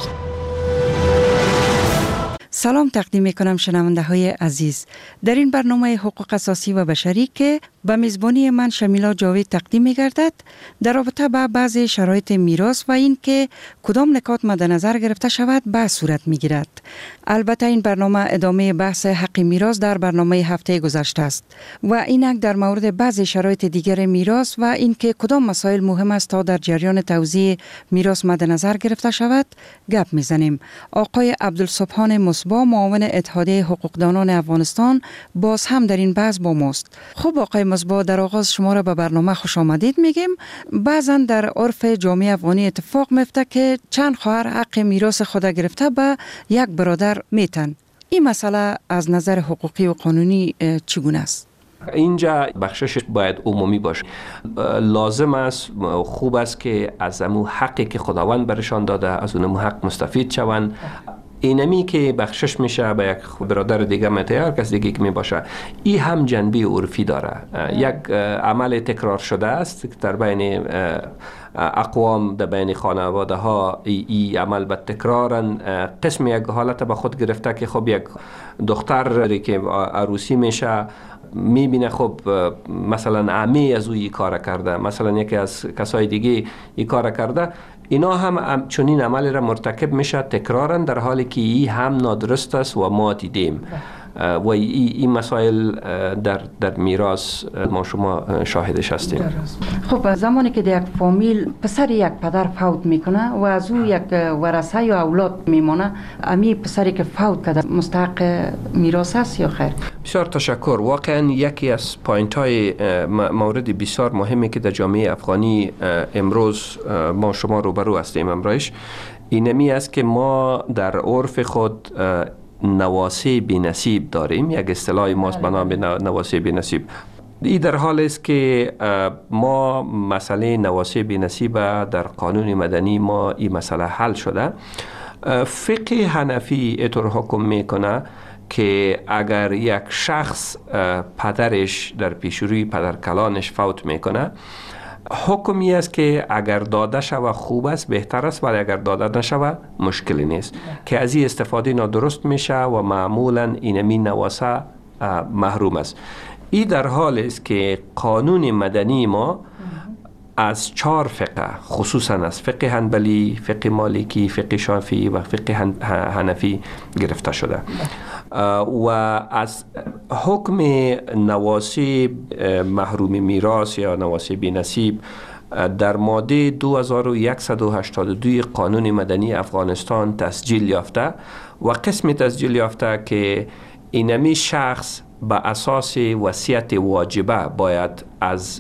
سلام تقدیم میکنم شنونده های عزیز. در این برنامه حقوق اساسی و بشری که به میزبانی من شمیلا جاوید تقدیم میگردد در رابطه با بعضی شرایط میراث و این که کدام نکات مد نظر گرفته شود به صورت میگیرد. البته این برنامه ادامه بحث حق میراث در برنامه هفته گذشته است و اینک در مورد بعضی شرایط دیگر میراث و این که کدام مسائل مهم است تا در جریان توزیع میراث مد نظر گرفته شود گپ میزنیم. آقای عبدالسبحان مصباح معاون اتحادیه حقوقدانان افغانستان باز هم در این بحث با ماست. خب آقای مصباح، در آغاز شما را به برنامه خوش آمدید میگیم. بعضا در عرف جامعه افغانی اتفاق میفته که چند خواهر حق میراث خود گرفته به یک برادر میتن. این مسئله از نظر حقوقی و قانونی چگونه است؟ اینجا بخشش باید عمومی باشه. لازم است، خوب است که از امو حقی که خداوند برشان داده از اون حق مستفید شوند. اینمی که بخشش میشه به یک برادر دیگه میته هر کس دیگه که میباشه، این هم جنبه عرفی داره. یک عمل تکرار شده است که در بین اقوام در بین خانواده ها این عمل به تکرارن قسم یک حالت به خود گرفته که خب یک دختر که عروسی میشه میبینه خب مثلا عمی از او این کار کرده، مثلا یکی از کسای دیگه این کار کرده، اینا هم چنین عملی را مرتکب میشه تکرارن، در حالی که این هم نادرست است و ما دیدیم و این مسائل در در میراث ما شما شاهدش هستیم. خب زمانی که در یک فامیل پسر یک پدر فوت میکنه و از او یک ورثه یا اولاد میمونه، امی پسری که فوت کرده مستحق میراث است یا خیر؟ بسیار تشکر. واقعا یکی از پوینت های مورد بسیار مهمی که در جامعه افغانی امروز ما شما روبرو هستیم امروز اینمی است که ما در عرف خود نواسی بی نصیب داریم. یک اصطلاح ماست به نام نواسی بی نصیب. این در حال است که ما مسئله نواسی بی نصیب در قانون مدنی ما این مسئله حل شده. فقه حنفی اینطور حکم میکنه که اگر یک شخص پدرش در پیشروی پدرکلانش فوت میکنه، حکمی است که اگر داده شود خوب است، بهتر است، ولی اگر داده نشود مشکلی نیست که از این استفاده نادرست میشه و معمولا اینمی نواسه محروم است. این در حال است که قانون مدنی ما از چهار فقه، خصوصا از فقه حنبلی، فقه مالکی، فقه شافعی و فقه حنفی گرفته شده و از حکم نواسی محروم میراث یا نواسی بی نصیب در ماده دو هزار و صد و هشتاد و دو قانون مدنی افغانستان تسجیل یافته و قسم تسجیل یافته که اینمی شخص به اساس وصیت واجبه باید از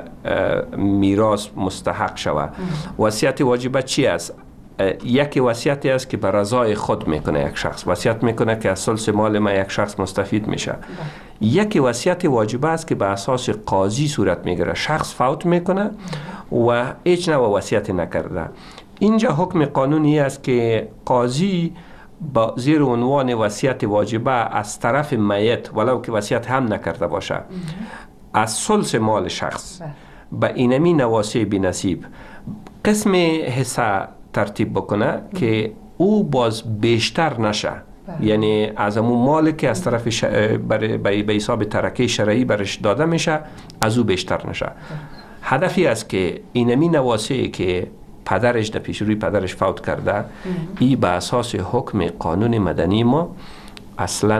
میراث مستحق شود. وصیت واجبه چی است؟ یکی وصیتی است که به رضای خود میکنه، یک شخص وصیت میکنه که از ثلث مال ما یک شخص مستفید میشه. یکی وصیت واجبه است که به اساس قاضی صورت میگیره، شخص فوت میکنه و هیچ نوع وصیت نکرده. اینجا حکم قانونی است که قاضی با زیر عنوان وصیت واجبه از طرف میت ولو که وصیت هم نکرده باشه از ثلث مال شخص به اینمی نواسی بی نصیب قسم حصه ترتیب بکنه که او باز بیشتر نشه یعنی از اون مالی که از طرف ش... برای به حساب ترکه شرعی برش داده میشه از او بیشتر نشه. هدفی است که اینمی نواسه که پدرش در پیش روی پدرش فوت کرده ای به اساس حکم قانون مدنی ما اصلا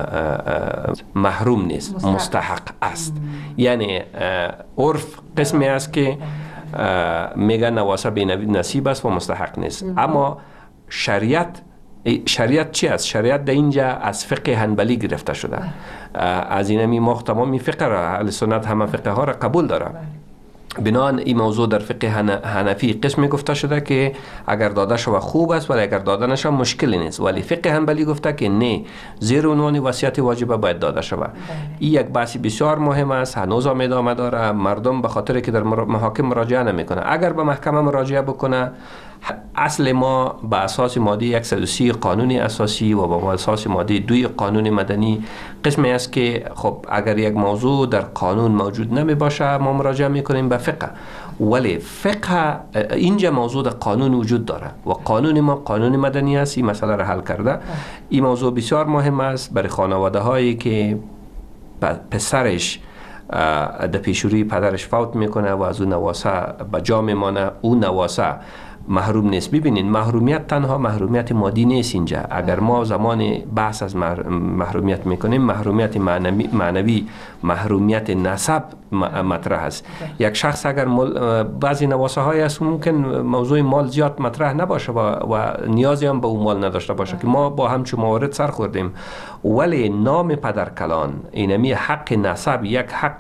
محروم نیست، مستحق, مستحق است. یعنی عرف قسمی است که میگه نواسه بی نصیب است و مستحق نیست. اما شریعت شریعت چی است؟ شریعت در اینجا از فقه حنبلی گرفته شده. از اینمی ما تمامی فقه را، اهل سنت همه فقه ها را قبول داره. بنان این موضوع در فقه حنفی قسمی گفته شده که اگر داده شود خوب است ولی اگر داده نشود مشکلی نیست، ولی فقه حنبلی گفته که نه، زیر عنوان وصیت واجبه باید داده شود. این یک بحث بسیار مهم است، هنوز هم ادامه داره. مردم به خاطر که در محاکم مراجعه نمیکنه، اگر به محکمه مراجعه بکنه، اصل ما به اساس ماده صد و سی قانون اساسی و به اساس ماده دو قانون مدنی قسمی است که خب اگر یک موضوع در قانون موجود نمی باشه ما مراجعه میکنیم به فقه، ولی فقه اینجا موضوع در قانون وجود داره و قانون ما قانون مدنی است. این مسئله را حل کرده. این موضوع بسیار مهم است برای خانواده هایی که پسرش در پیشروی پدرش فوت میکنه و از اون نواسه به جا میمانه، اون نواسه محروم نیست. ببینید محرومیت تنها محرومیت مادی نیست اینجا. اگر ما زمان بحث از محرومیت میکنیم، محرومیت معنوی, معنوی محرومیت نسب مطرح است. یک شخص اگر بعضی نواسه های است ممکن موضوع مال زیاد مطرح نباشه و, و نیازی هم به اون مال نداشته باشه که ما با همچون موارد سر خوردیم، ولی نام پدرکلان اینمی حق نسب یک حق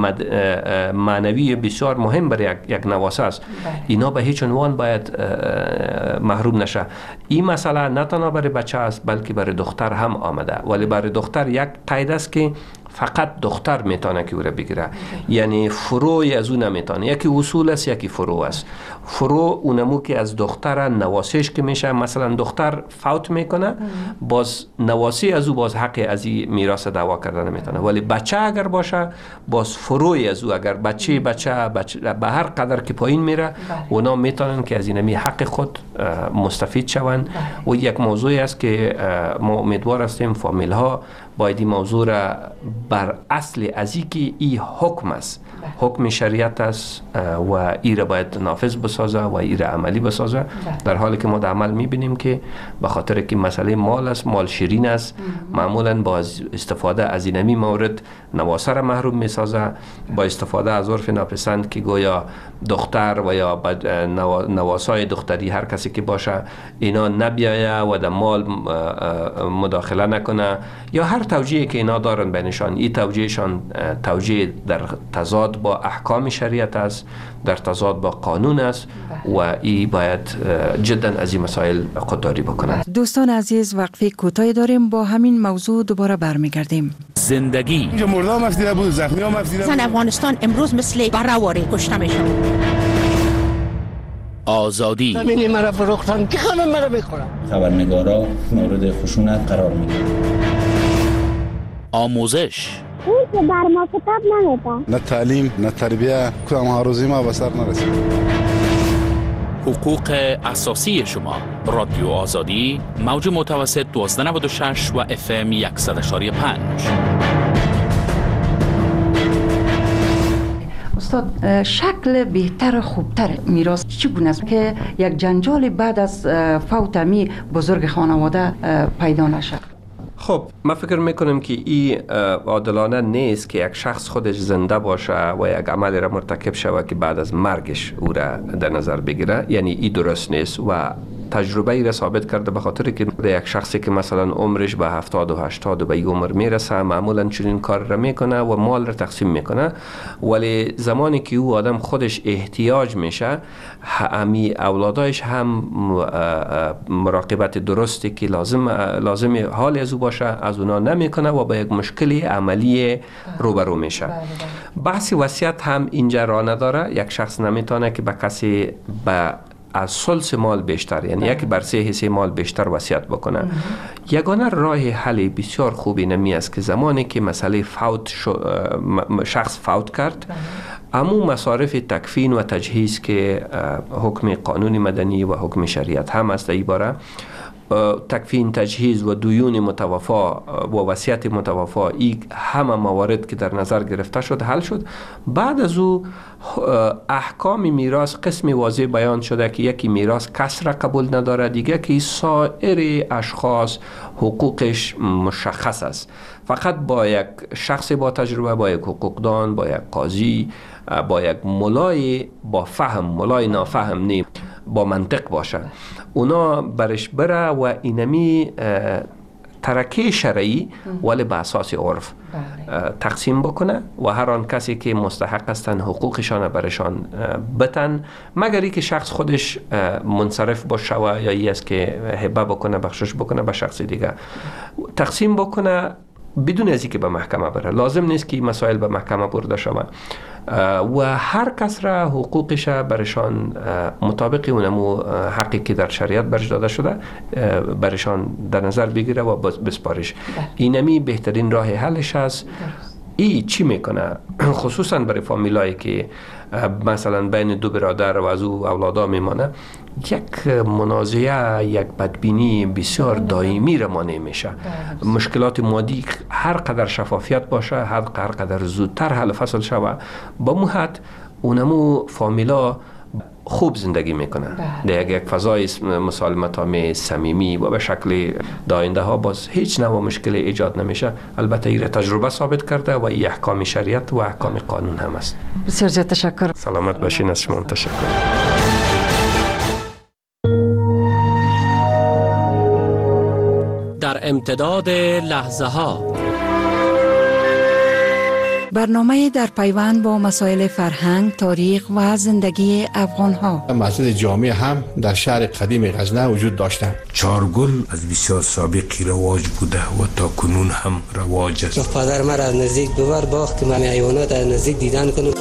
معنوی بسیار مهم برای یک, یک نواسه است. اینا به هیچ عنوان باید محروم نشه. این مسئله نه تنها برای بچه است بلکه برای دختر هم آمده، ولی برای دختر یک قید است که فقط دختر میتونه که او را بگیره، یعنی فروعی از او نمیتونه. یکی اصول است یکی فروع است. فروع اونمو که از دختر نواسیش که میشه، مثلا دختر فوت میکنه باز نواسی از او باز حق از این میراث دعوا کردن نمیتونه، ولی بچه اگر باشه باز فروعی از او، اگر بچه بچه, بچه به هر قدر که پایین میره اونا میتونن که از اینمی حق خود مستفید شوند. و یک موضوعی است که ما امیدوار هستیم فامیل ها باید این موضوع را بر اصل از این که این حکم است، حکم شریعت است و ای را باید نافذ بسازه و ای را عملی بسازه، در حالی که ما در عمل میبینیم که به خاطر که مسئله مال است، مال شیرین است، معمولا با استفاده از اینمی مورد نواسه را محروم میسازه، با استفاده از عرف ناپسند که گویا دختر و یا نواسای دختری هر کسی که باشه اینا نبیایه و در مال مداخله نکنه، یا هر توجیهی که اینا دارن بینشان. این توجیهشان توجیه در تضاد با احکام شریعت است، در تضاد با قانون است و ای باید جدا از این مسائل خودداری بکنند. دوستان عزیز وقفه کوتاهی داریم، با همین موضوع دوباره برمیگردیم. زندگی اینجا مرده هم افزیده بود، زخمی هم افزیده بود. زن افغانستان امروز مثل برهواری کشته میشه. آزادی زمینی مرا فروختن که خانم مرا بخورم. خبرنگارا مورد خشونت قرار میگیرن. آموزش اون که بر ما کتاب نمیده، نه تعلیم نه تربیه، کدام هاروزی ما به سر نرسید. حقوق اساسی شما. رادیو آزادی، موج متوسط دوازده نود و شش و اف ام صد و پنج. استاد، شکل بهتر خوبتر میراث چگونه است که یک جنجال بعد از فوت می بزرگ خانواده پیدا نشه؟ خب من فکر میکنم که این عادلانه نیست که یک شخص خودش زنده باشه و یک عملی را مرتکب شود که بعد از مرگش او را در نظر بگیره. یعنی این درست نیست و تجربه ای را ثابت کرده، به خاطر که یک شخصی که مثلا عمرش به هفتاد و هشتاد و به عمر میرسه معمولا چنین کار را میکنه و مال را تقسیم میکنه، ولی زمانی که او آدم خودش احتیاج میشه همی اولادایش هم مراقبت درستی که لازم لازم حال از او باشه از اونا نمیکنه و با یک مشکلی عملی روبرو میشه. بحث وصیت هم اینجا را نداره. یک شخص نمیتونه که به کسی به از ثلث مال بیشتر، یعنی یکی بر سه حصه مال بیشتر وصیت بکنه. یگانه راه حل بسیار خوبی نمی است که زمانی که مسئله فوت شخص فوت کرد، اما مصارف تکفین و تجهیز که حکم قانون مدنی و حکم شریعت هم است ای باره، تکفین، تجهیز و دیون متوفا و وصیت متوفا، این همه موارد که در نظر گرفته شد حل شد. بعد از او احکام میراث قسم واضح بیان شده که یکی میراث کس را قبول نداره، دیگه که سایر اشخاص حقوقش مشخص است. فقط با یک شخص با تجربه، با یک حقوقدان، با یک قاضی، با یک ملای با فهم، ملای نافهم نیم، با منطق باشه، اونا برش بره و اینمی ترکه شرعی ولی به اساس عرف تقسیم بکنه و هر آن کسی که مستحق هستن حقوقشان برشان بتن، مگر ای که شخص خودش منصرف باشه و یا ای است که هبه بکنه، بخشش بکنه به شخص دیگه، تقسیم بکنه بدون از اینکه به محکمه بره. لازم نیست که این مسائل به محکمه برده شود و هر کس را حقوقش برشان مطابق اونمو حقی که در شریعت برش داده شده برشان در نظر بگیره و بسپارش. اینمی بهترین راه حلش است. ای چی میکنه خصوصا برای فامیلایی که مثلا بین دو برادر و از او اولادا میمانه، یک منازعه، یک بدبینی بسیار دائمی رمانه میشه. مشکلات مادی هر قدر شفافیت باشه، هر قدر زودتر حل فصل شوه، با موحد اونمو فامیلا خوب زندگی میکنه در یک فضای مسالمت آمیز صمیمی و به شکل داینده ها باز هیچ نوع مشکل ایجاد نمیشه. البته این تجربه ثابت کرده و این احکام شریعت و احکام قانون هم است. بسیار زیاد تشکر. سلامت باشین. از شما تشکر. در امتداد لحظه ها برنامه در پیوند با مسائل فرهنگ، تاریخ و زندگی افغان ها. مسجد جامع هم در شهر قدیم غزنه وجود داشتند. چارگل از بسیار سابقی رواج بوده و تا کنون هم رواج است. پدر مرا از نزدیک دوبار باخت که من حیوانات از نزدیک دیدن کنم.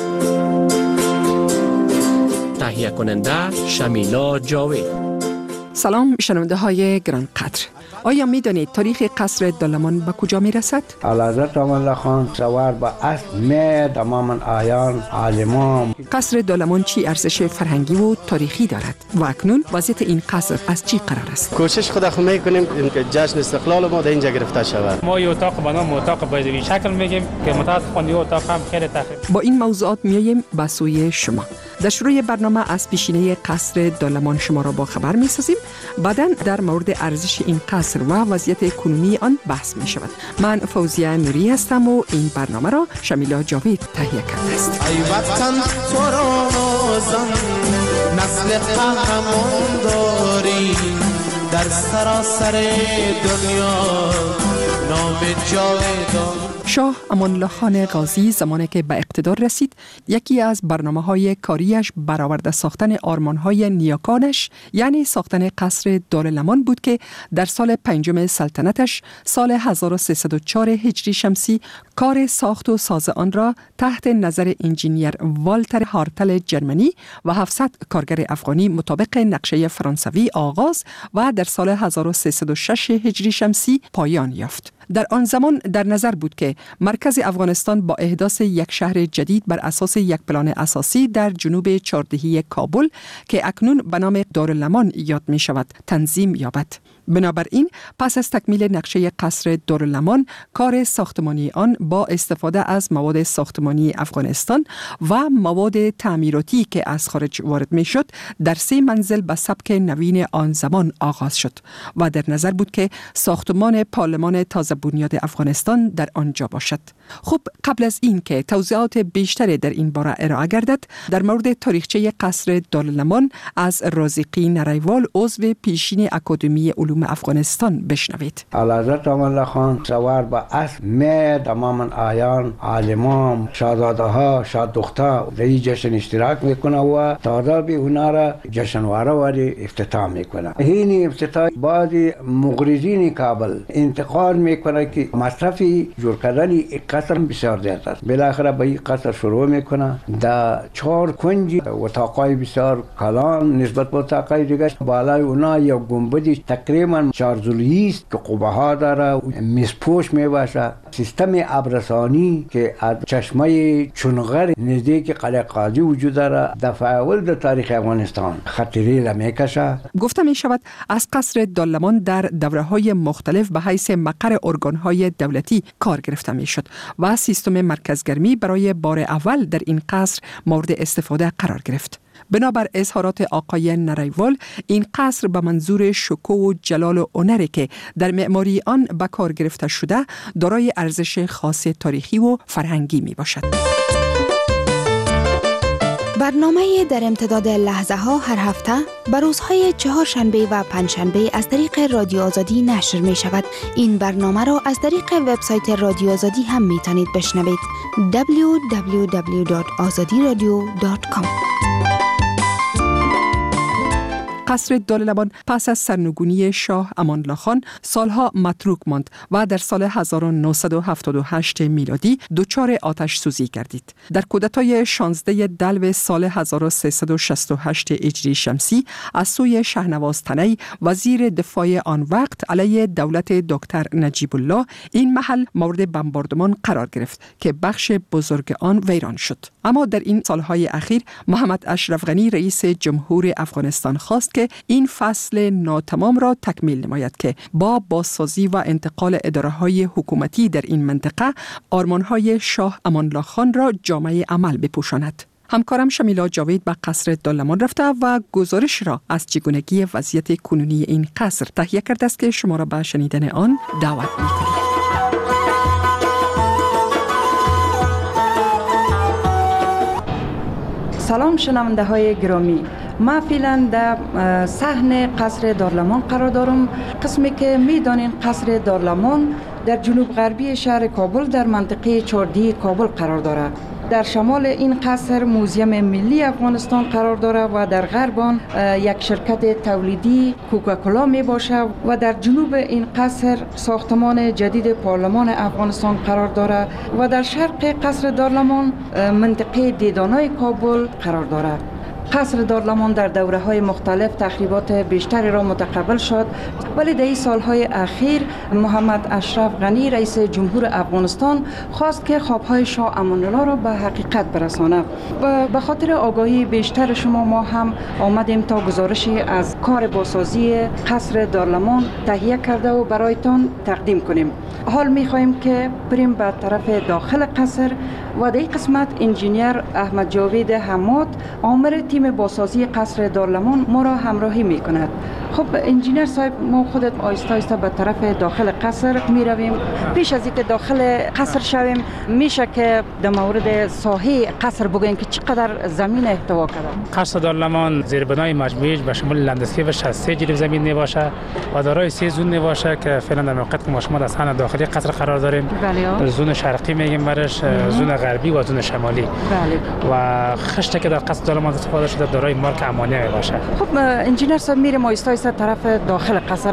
تهیه کننده شمیلا جاوید. سلام شنونده های گرانقدر. آیا می دانید تاریخ قصر دولمان به کجا می رسد؟ اعلیحضرت امان الله خان سوار به اسب می تماما آیان عالمان. قصر دولمان چی ارزش فرهنگی و تاریخی دارد و اکنون وضعیت این قصر از چی قرار است؟ کوشش خود خود میکنیم که جشن استقلال ما در اینجا گرفته شود. ما یه اتاق به نام اتاق بیضوی شکل میگیم که متاسفانه اتاق هم خیلی تخریب. با این موضوعات میایم به سوی شما. در شروع برنامه از پیشینه قصر دولمان شما را با خبر می سازیم. بعداً در مورد ارزش این قصر و وضعیت کنونی آن بحث می شود. من فوزیه نوری هستم و این برنامه را شمیلا جاوید تهیه کرده است. ای وطن تو را نازم، نسل قهرمان داری، در سراسر دنیا نام جاودان. شاه امان الله خان غازی زمانی که به اقتدار رسید، یکی از برنامه‌های کاریش برآورده ساختن آرمان‌های نیاکانش یعنی ساختن قصر دارالمان بود که در سال پنجم سلطنتش سال هزار و سیصد و چهار هجری شمسی کار ساخت و ساز آن را تحت نظر انجینیر والتر هارتل جرمنی و هفتصد کارگر افغانی مطابق نقشه فرانسوی آغاز و در سال هزار و سیصد و شش هجری شمسی پایان یافت. در آن زمان در نظر بود که مرکز افغانستان با احداث یک شهر جدید بر اساس یک پلان اساسی در جنوب چهاردهی کابل که اکنون به نام دارالمان یاد می شود تنظیم یابد. بنابراین پس از تکمیل نقشه قصر دارالمان، کار ساختمانی آن با استفاده از مواد ساختمانی افغانستان و مواد تعمیراتی که از خارج وارد می شد در سه منزل به سبک نوین آن زمان آغاز شد و در نظر بود که ساختمان پارلمان تازه بنیاد افغانستان در آنجا باشد. خب قبل از این که توضیحات بیشتری در این باره ارائه گردد، در مورد تاریخچه قصر دارالمان از رازقی نریوال عضو پیشین اکادمی علوم افغانستان بشنوید. اعلیحضرت امان الله خان سوار به اسب می تماما آیان عالمان شاهزاده ها شاه دختر در این جشن اشتراک میکنه و تازه به اونا را جشنواره واری افتتاح میکنه. این افتتاح بعضی مغرضین کابل انتقاد میکنه که مصرفی جور کردن قصر بسیار زیاد است. بالاخره به این قصر شروع میکنه. در چهار کنج اتاقای بسیار کلان نسبت به اتاقای دیگه بالای اونا یک گنبدی تقریبا من چارزولی است که قبه ها داره، میزپوش میباشه، سیستم ابرسانی که از چشمه چونغر نزدیک قلعه قاضی وجود داره، دفعه اول در تاریخ افغانستان خطری لمیکشه. گفته می شود از قصر دارلمان در دوره های مختلف به حیث مقر ارگان های دولتی کار گرفته می شد و سیستم مرکزگرمی برای بار اول در این قصر مورد استفاده قرار گرفت. بنابر اظهارات آقای نریوال، این قصر به منظور شکوه و جلال و هنری که در معماری آن به کار گرفته شده دارای ارزش خاص تاریخی و فرهنگی می باشد. برنامه در امتداد لحظه ها هر هفته بر روزهای چهارشنبه و پنجشنبه از طریق رادیو آزادی نشر می شود. این برنامه را از طریق وبسایت رادیو آزادی هم می توانید بشنوید. دبلیو دبلیو دبلیو دات آزادی رادیو دات کام. قصر دارلمان پس از سرنگونی شاه امان الله خان سالها متروک ماند و در سال هزار و نهصد و هفتاد و هشت میلادی دچار آتش سوزی گردید. در کودتای شانزده دلو سال هزار و سیصد و شصت و هشت هجری شمسی از سوی شهنواز تنی وزیر دفاع آن وقت علیه دولت دکتر نجیب الله، این محل مورد بمباردمان قرار گرفت که بخش بزرگ آن ویران شد. اما در این سالهای اخیر محمد اشرف غنی رئیس جمهور افغانستان خواست که این فصل ناتمام را تکمیل نماید که با بازسازی و انتقال اداره‌های حکومتی در این منطقه آرمان‌های شاه امان الله خان را جامعه عمل بپوشاند. همکارم شمیلا جاوید به قصر دارلمان رفته و گزارش را از چگونگی وضعیت کنونی این قصر تهیه کرده است که شما را به شنیدن آن دعوت می‌کنیم. سلام شنونده های گرامی، ما فعلا در صحن قصر دارلمان قرار دارم. قسمی که میدانین قصر دارلمان در جنوب غربی شهر کابل در منطقه چاردی کابل قرار دارد. در شمال این قصر موزیم ملی افغانستان قرار دارد و در غرب آن یک شرکت تولیدی کوکاکولا می باشد و در جنوب این قصر ساختمان جدید پارلمان افغانستان قرار دارد و در شرق قصر دارلمان منطقه دیدانای کابل قرار دارد. قصر دارلمان در دوره‌های مختلف تخریبات بیشتری را متقبل شد، ولی در این سالهای اخیر محمد اشرف غنی رئیس جمهور افغانستان خواست که خوابهای شاه امان الله را به حقیقت برساند و به خاطر آگاهی بیشتر شما ما هم آمدیم تا گزارشی از کار بازسازی قصر دارلمان تهیه کرده و برایتان تقدیم کنیم. حال می‌خواهیم که بریم به طرف داخل قصر و در این قسمت انجینیر احمد جاوید حماد عامل تیم بازسازی قصر دارلمان ما را همراهی می‌کند. خب انجینیر صاحب، ما خودت آیسته آیسته به طرف داخل قصر می رویم. پیش از اینکه داخل قصر شویم میشه که در مورد ساحه قصر بگوییم که چقدر زمین احتوا کرده؟ قصر دارلمان زیربنای مجموعی به شمول لندسکیپ شصت و سه جریب زمین میباشه و دارای سه زون میباشه که فعلا در موقعیت که ما شما در صحن داخلی قصر قرار داریم. بله. زون شرقی میگیم برش، زون غربی و زون شمالی. بله. و خشتی که در قصر دارلمان استفاده شده دارای مارک امانیه میباشه. خب انجینیر صاحب میریم آیسته آیسته طرف داخل قصر.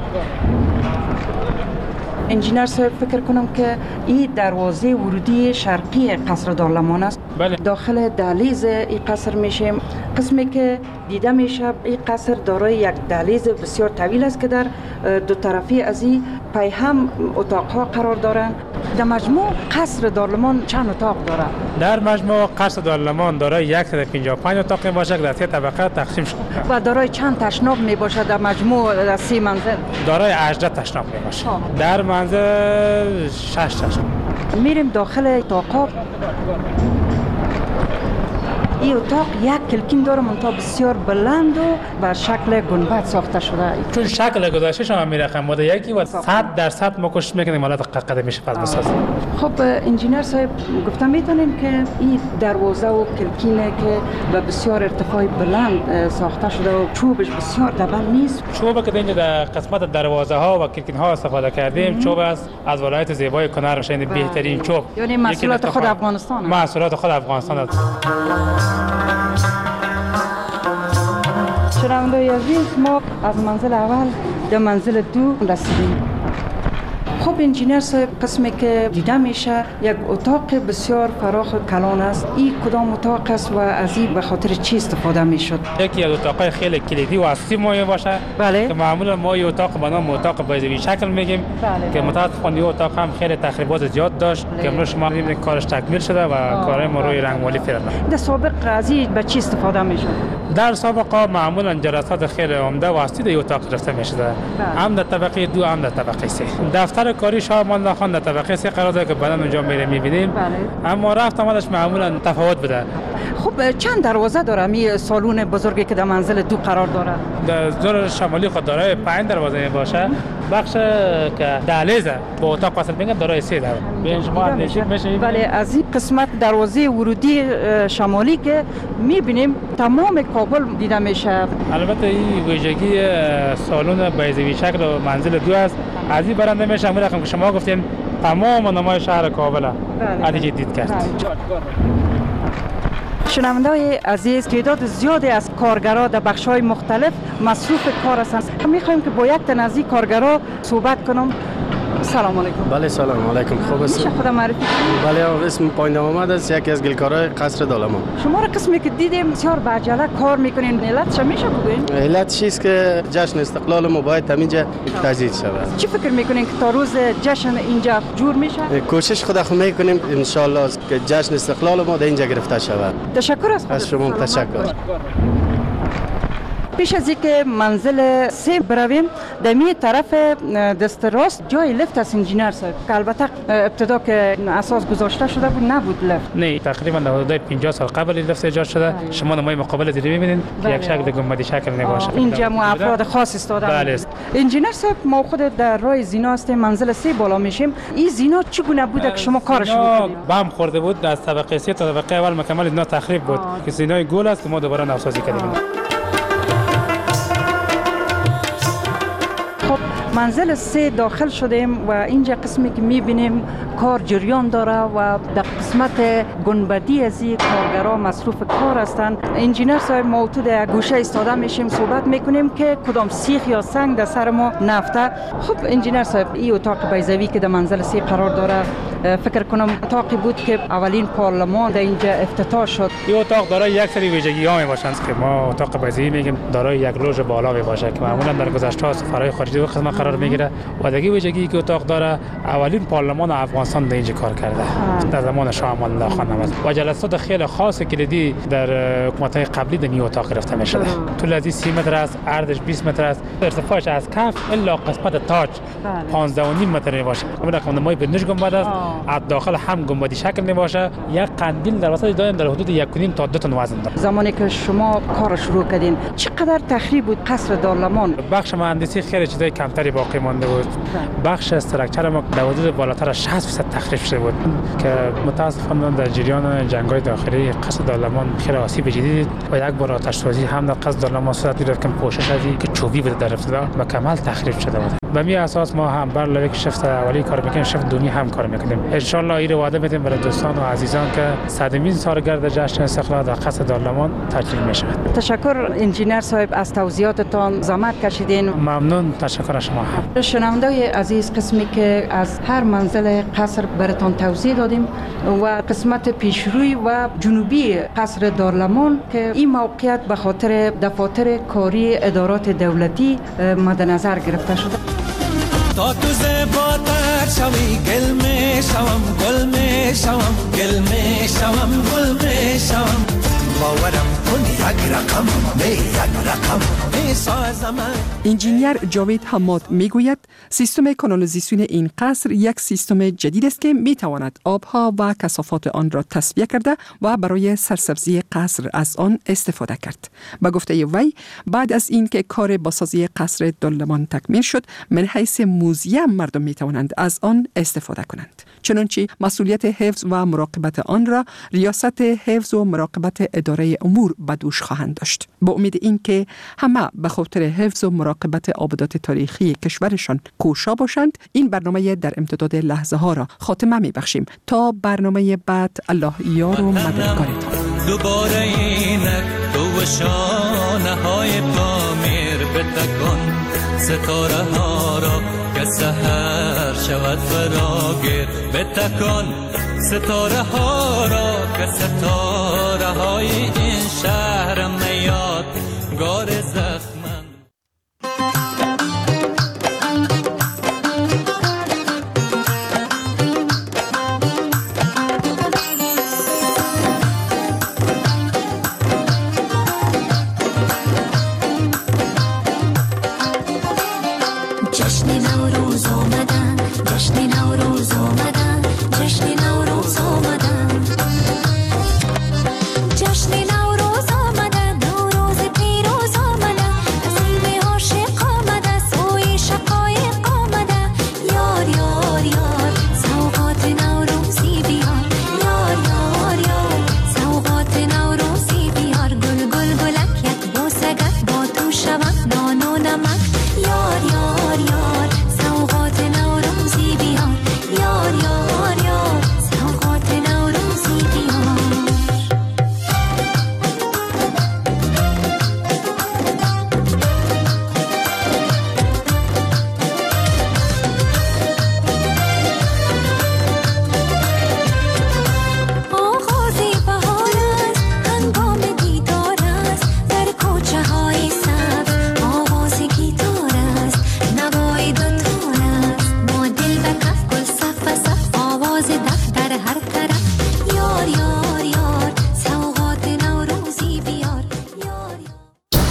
انجینیر صاحب فکر کنم که این دروازه ورودی شرقی قصر دارلمان است. بله. داخل دهلیز این قصر میشیم. قسمی که دیده میشه این قصر دارای یک دهلیز بسیار طویل است که در دو طرفی از این پای هم اتاقها قرار دارند. در مجموع قصر دارلمان چند اتاق داره؟ در مجموع قصر دارلمان دارای صد و پنجاه و پنج اتاق می باشه که در سه طبقه تقسیم شده. و دارای چند تشناب می باشه در مجموع در سی منزل؟ دارای هجده تشناب می باشه. در منزل شش تشناب. میریم داخل اتاقها. این اتاق یک کلکین داره منتها بسیار بلند و به شکل گنبد ساخته شده. چون شکل گذاشته شما میرقم بوده یکی و صد درصد ما کوشش میکنیم حالت قدم میشه پس بسازیم. خب انجینیر صاحب گفتم میتونیم که این دروازه و کلکینه که به بسیار ارتفاع بلند ساخته شده و چوبش بسیار دبل نیست. چوب که اینجا در قسمت دروازه ها و کلکین ها استفاده کردیم چوب است از ولایت زیبای کنر شین بهترین چوب. یعنی محصولات خود افغانستان. محصولات خود افغانستان است. شنونده‌های عزیز، ما از منزل اول در منزل دو رسیدیم. خب انجینر صاحب، قسمی که دیده میشه یک اتاق بسیار فراخ و کلان است. این کدام اتاق است و از این به خاطر چی استفاده میشد؟ یکی از اتاقای خیلی کلیدی و اساسی ما باشه. بله. که معمولا ما این اتاق به نام اتاق بیضوی شکل میگیم. بله. که متاسفانه این اتاق هم خیلی تخریبات زیاد داشت. بله. که امروز شما میبینید کارش تکمیل شده و کارهای ما روی رنگمالی فرد. در سابق از این به چی استفاده میشد؟ در سابق معمولا جلسات خیلی عمده و اساسی در اتاق گرفته میشد. هم در طبقه دو هم در طبقه سه. دفتر کاری شاه امان خان در طبقه سه قرار داره که بعداً اونجا میره میبینیم. بله. اما رفت آمدش معمولا تفاوت بده. خب چند دروازه داره می سالن بزرگی که در منزل دو قرار داره؟ در دور شمالی خود داره پنج دروازه باشه. بخش که دهلیزه با اتاق وصل میگن داره سه داره. ببین شما نشید میشه. بله، از این قسمت دروازه ورودی شمالی که میبینیم تمام کابل دیده میشه. البته این ویژگی سالن بیضوی شکل و منزل دو است. از این برنده میشه همون رقم که شما گفتین تمام نمای شهر کابل عادی دید کرد. شنونده‌های عزیز، تعداد زیادی از کارگرها در بخش‌های مختلف مصروف کار هستند. می‌خوایم که با یک تن از این کارگرها صحبت کنم. سلام علیکم. بله سلام علیکم. خوب است؟ میشه خودم معرفی کنید؟ بله، اسم پایینده محمد است، یکی از گلکارای قصر دولمان. شما را قسمی که دیدیم بسیار با عجله کار میکنین، علتش میشه بگوین؟ علت چیست که جشن استقلال ما باید همینجا تجدید شود. چی فکر میکنین که تا روز جشن اینجا جور میشه؟ کوشش خود خود میکنیم ان شاء الله که جشن استقلال ما در اینجا گرفته شود. تشکر از از شما تشکر. پیش از اینکه منزل سه برویم، در می طرف دست راست جای لفت است انجینر صاحب، که البته ابتدا که اساس گذاشته شده بود نبود لفت. نه، تقریبا در حدود پنجاه سال قبل لفت ایجاد شده. شما نمای مقابل دیده می‌بینید که یک شکل گنبدی شکل نباشه. اینجا مو افراد خاص استفاده. بله. انجینر صاحب، ما خود در راه زینا هستیم، منزل سه بالا میشیم. این زینا چگونه بوده که شما کارش می‌کنید؟ بم خورده بود، از طبقه سه تا طبقه اول مکمل اینا تخریب بود. که زینای گل است که ما دوباره نوسازی کردیم. منزل سه داخل شدیم و اینجا قسمی که میبینیم کار جریان داره و در قسمت گنبدی از این کارگرها مصروف کار هستند. انجینر صاحب، ما تو در گوشه ایستاده میشیم صحبت میکنیم که کدام سیخ یا سنگ در سر ما نفته. خب انجینر صاحب، این اتاق بیضوی که در منزل سه قرار داره، فکر کنم اتاقی بود که اولین پارلمان در اینجا افتتاح شد. این اتاق دارای یک سری ویژگی‌ها میباشند که ما اتاق بیضوی میگیم، دارای یک لوژ بالا میباشه که معمولا در گذشته سفرهای خارجی و قسمت قرار میگیره. و دیگه ویژگی که اتاق داره، اولین پارلمان افغانستان در اینجا کار کرده در زمان شاه امان الله خان است و جلسات خیلی خاص کلیدی در حکومت‌های قبلی در این اتاق گرفته میشده. طول از سی متر است، عرضش بیست متر است، ارتفاعش از کف الا قسمت تاج پانزده و نیم متر میباشه. همین رقم نمای بنش گنبد است، از داخل هم گنبدی شکل میباشه. یک قندیل در وسط دایم در حدود یک و نیم تا دو تن وزن داره. زمانی که شما کار شروع کردین، چقدر تخریب بود قصر دارلمان؟ بخش مهندسی خیلی چیزای کمتری باقی مانده بود. بخش استراکچر ما در حدود بالاتر از شصت درصد تخریب شده بود که متاسفانه در جریان جنگ‌های داخلی قصر دارلمان خیلی آسیب جدی دید و یک بار آتش سوزی هم در قصر دارلمان صورت گرفت که پوشش از که چوبی بود در ابتدا مکمل تخریب شده بود. به می اساس ما هم بر لوک شفت اولی کار میکنیم، شفت دومی هم کار میکنیم. ان شاء الله این وعده میدیم برای دوستان و عزیزان که صدمین سالگرد جشن استقلال در قصر دارلمان تجلیل میشه. تشکر انجینر صاحب از توضیحاتتان، زحمت کشیدین. ممنون، تشکر از شما هم. شنونده‌های عزیز، قسمی که از هر منزل قصر براتون توضیح دادیم و قسمت پیشروی و جنوبی قصر دارلمان که این موقعیت به خاطر دفاتر کاری ادارات دولتی مد نظر گرفته شده. تا تو زیباتر شوی گل می شوم، گل می شوم، گل می شوم، گل می شوم. باورم کن یک رقم می یک رقم می سازم. انجینیر جاوید حماد میگوید سیستم کانالیزاسیون این قصر یک سیستم جدید است که می تواند آبها و کثافات آن را تصفیه کرده و برای سرسبزی قصر از آن استفاده کرد. به گفته وی، بعد از اینکه کار بازسازی قصر دارلمان تکمیل شد، من حیث موزیم مردم می توانند از آن استفاده کنند. چنانچه مسئولیت حفظ و مراقبت آن را ریاست حفظ و مراقبت اداره امور به دوش خواهند داشت. با امید اینکه همه به خاطر حفظ و مراقبت آبادات تاریخی کشورشان کوشا باشند، این برنامه در امتداد لحظه ها را خاتمه می بخشیم. تا برنامه بعد، الله یار و مددگارتان. دوباره اینک تو شانه های پامیر بتکن، ستاره ها را که سحر شود فراگیر بتکان ستاره ها را که ستاره های این شهر میاد گار